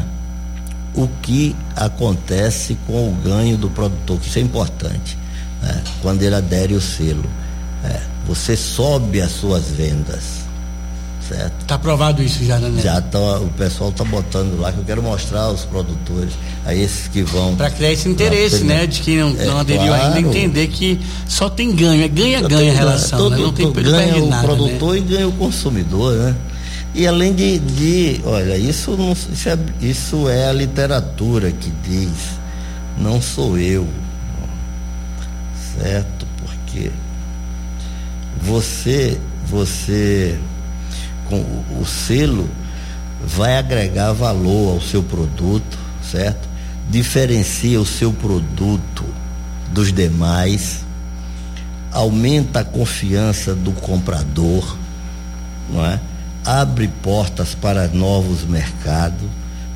S10: O que acontece com o ganho do produtor, que isso é importante, né? Quando ele adere o selo, é, você sobe as suas vendas, certo?
S11: Está aprovado isso já, né?
S10: Já tá, o pessoal está botando lá, que eu quero mostrar aos produtores, a esses que vão...
S11: Para criar esse interesse, né? De quem não, é, não aderiu claro, ainda, entender que só tem ganho, é ganha-ganha a relação, todo, né? Não tem
S10: ganha o
S11: nada,
S10: produtor, né? E ganha o consumidor, né? E além de, de olha, isso, não, isso, é, isso é a literatura que diz, não sou eu, certo? Porque você, você, com o, o selo vai agregar valor ao seu produto, certo? Diferencia o seu produto dos demais, aumenta a confiança do comprador, não é? Abre portas para novos mercados,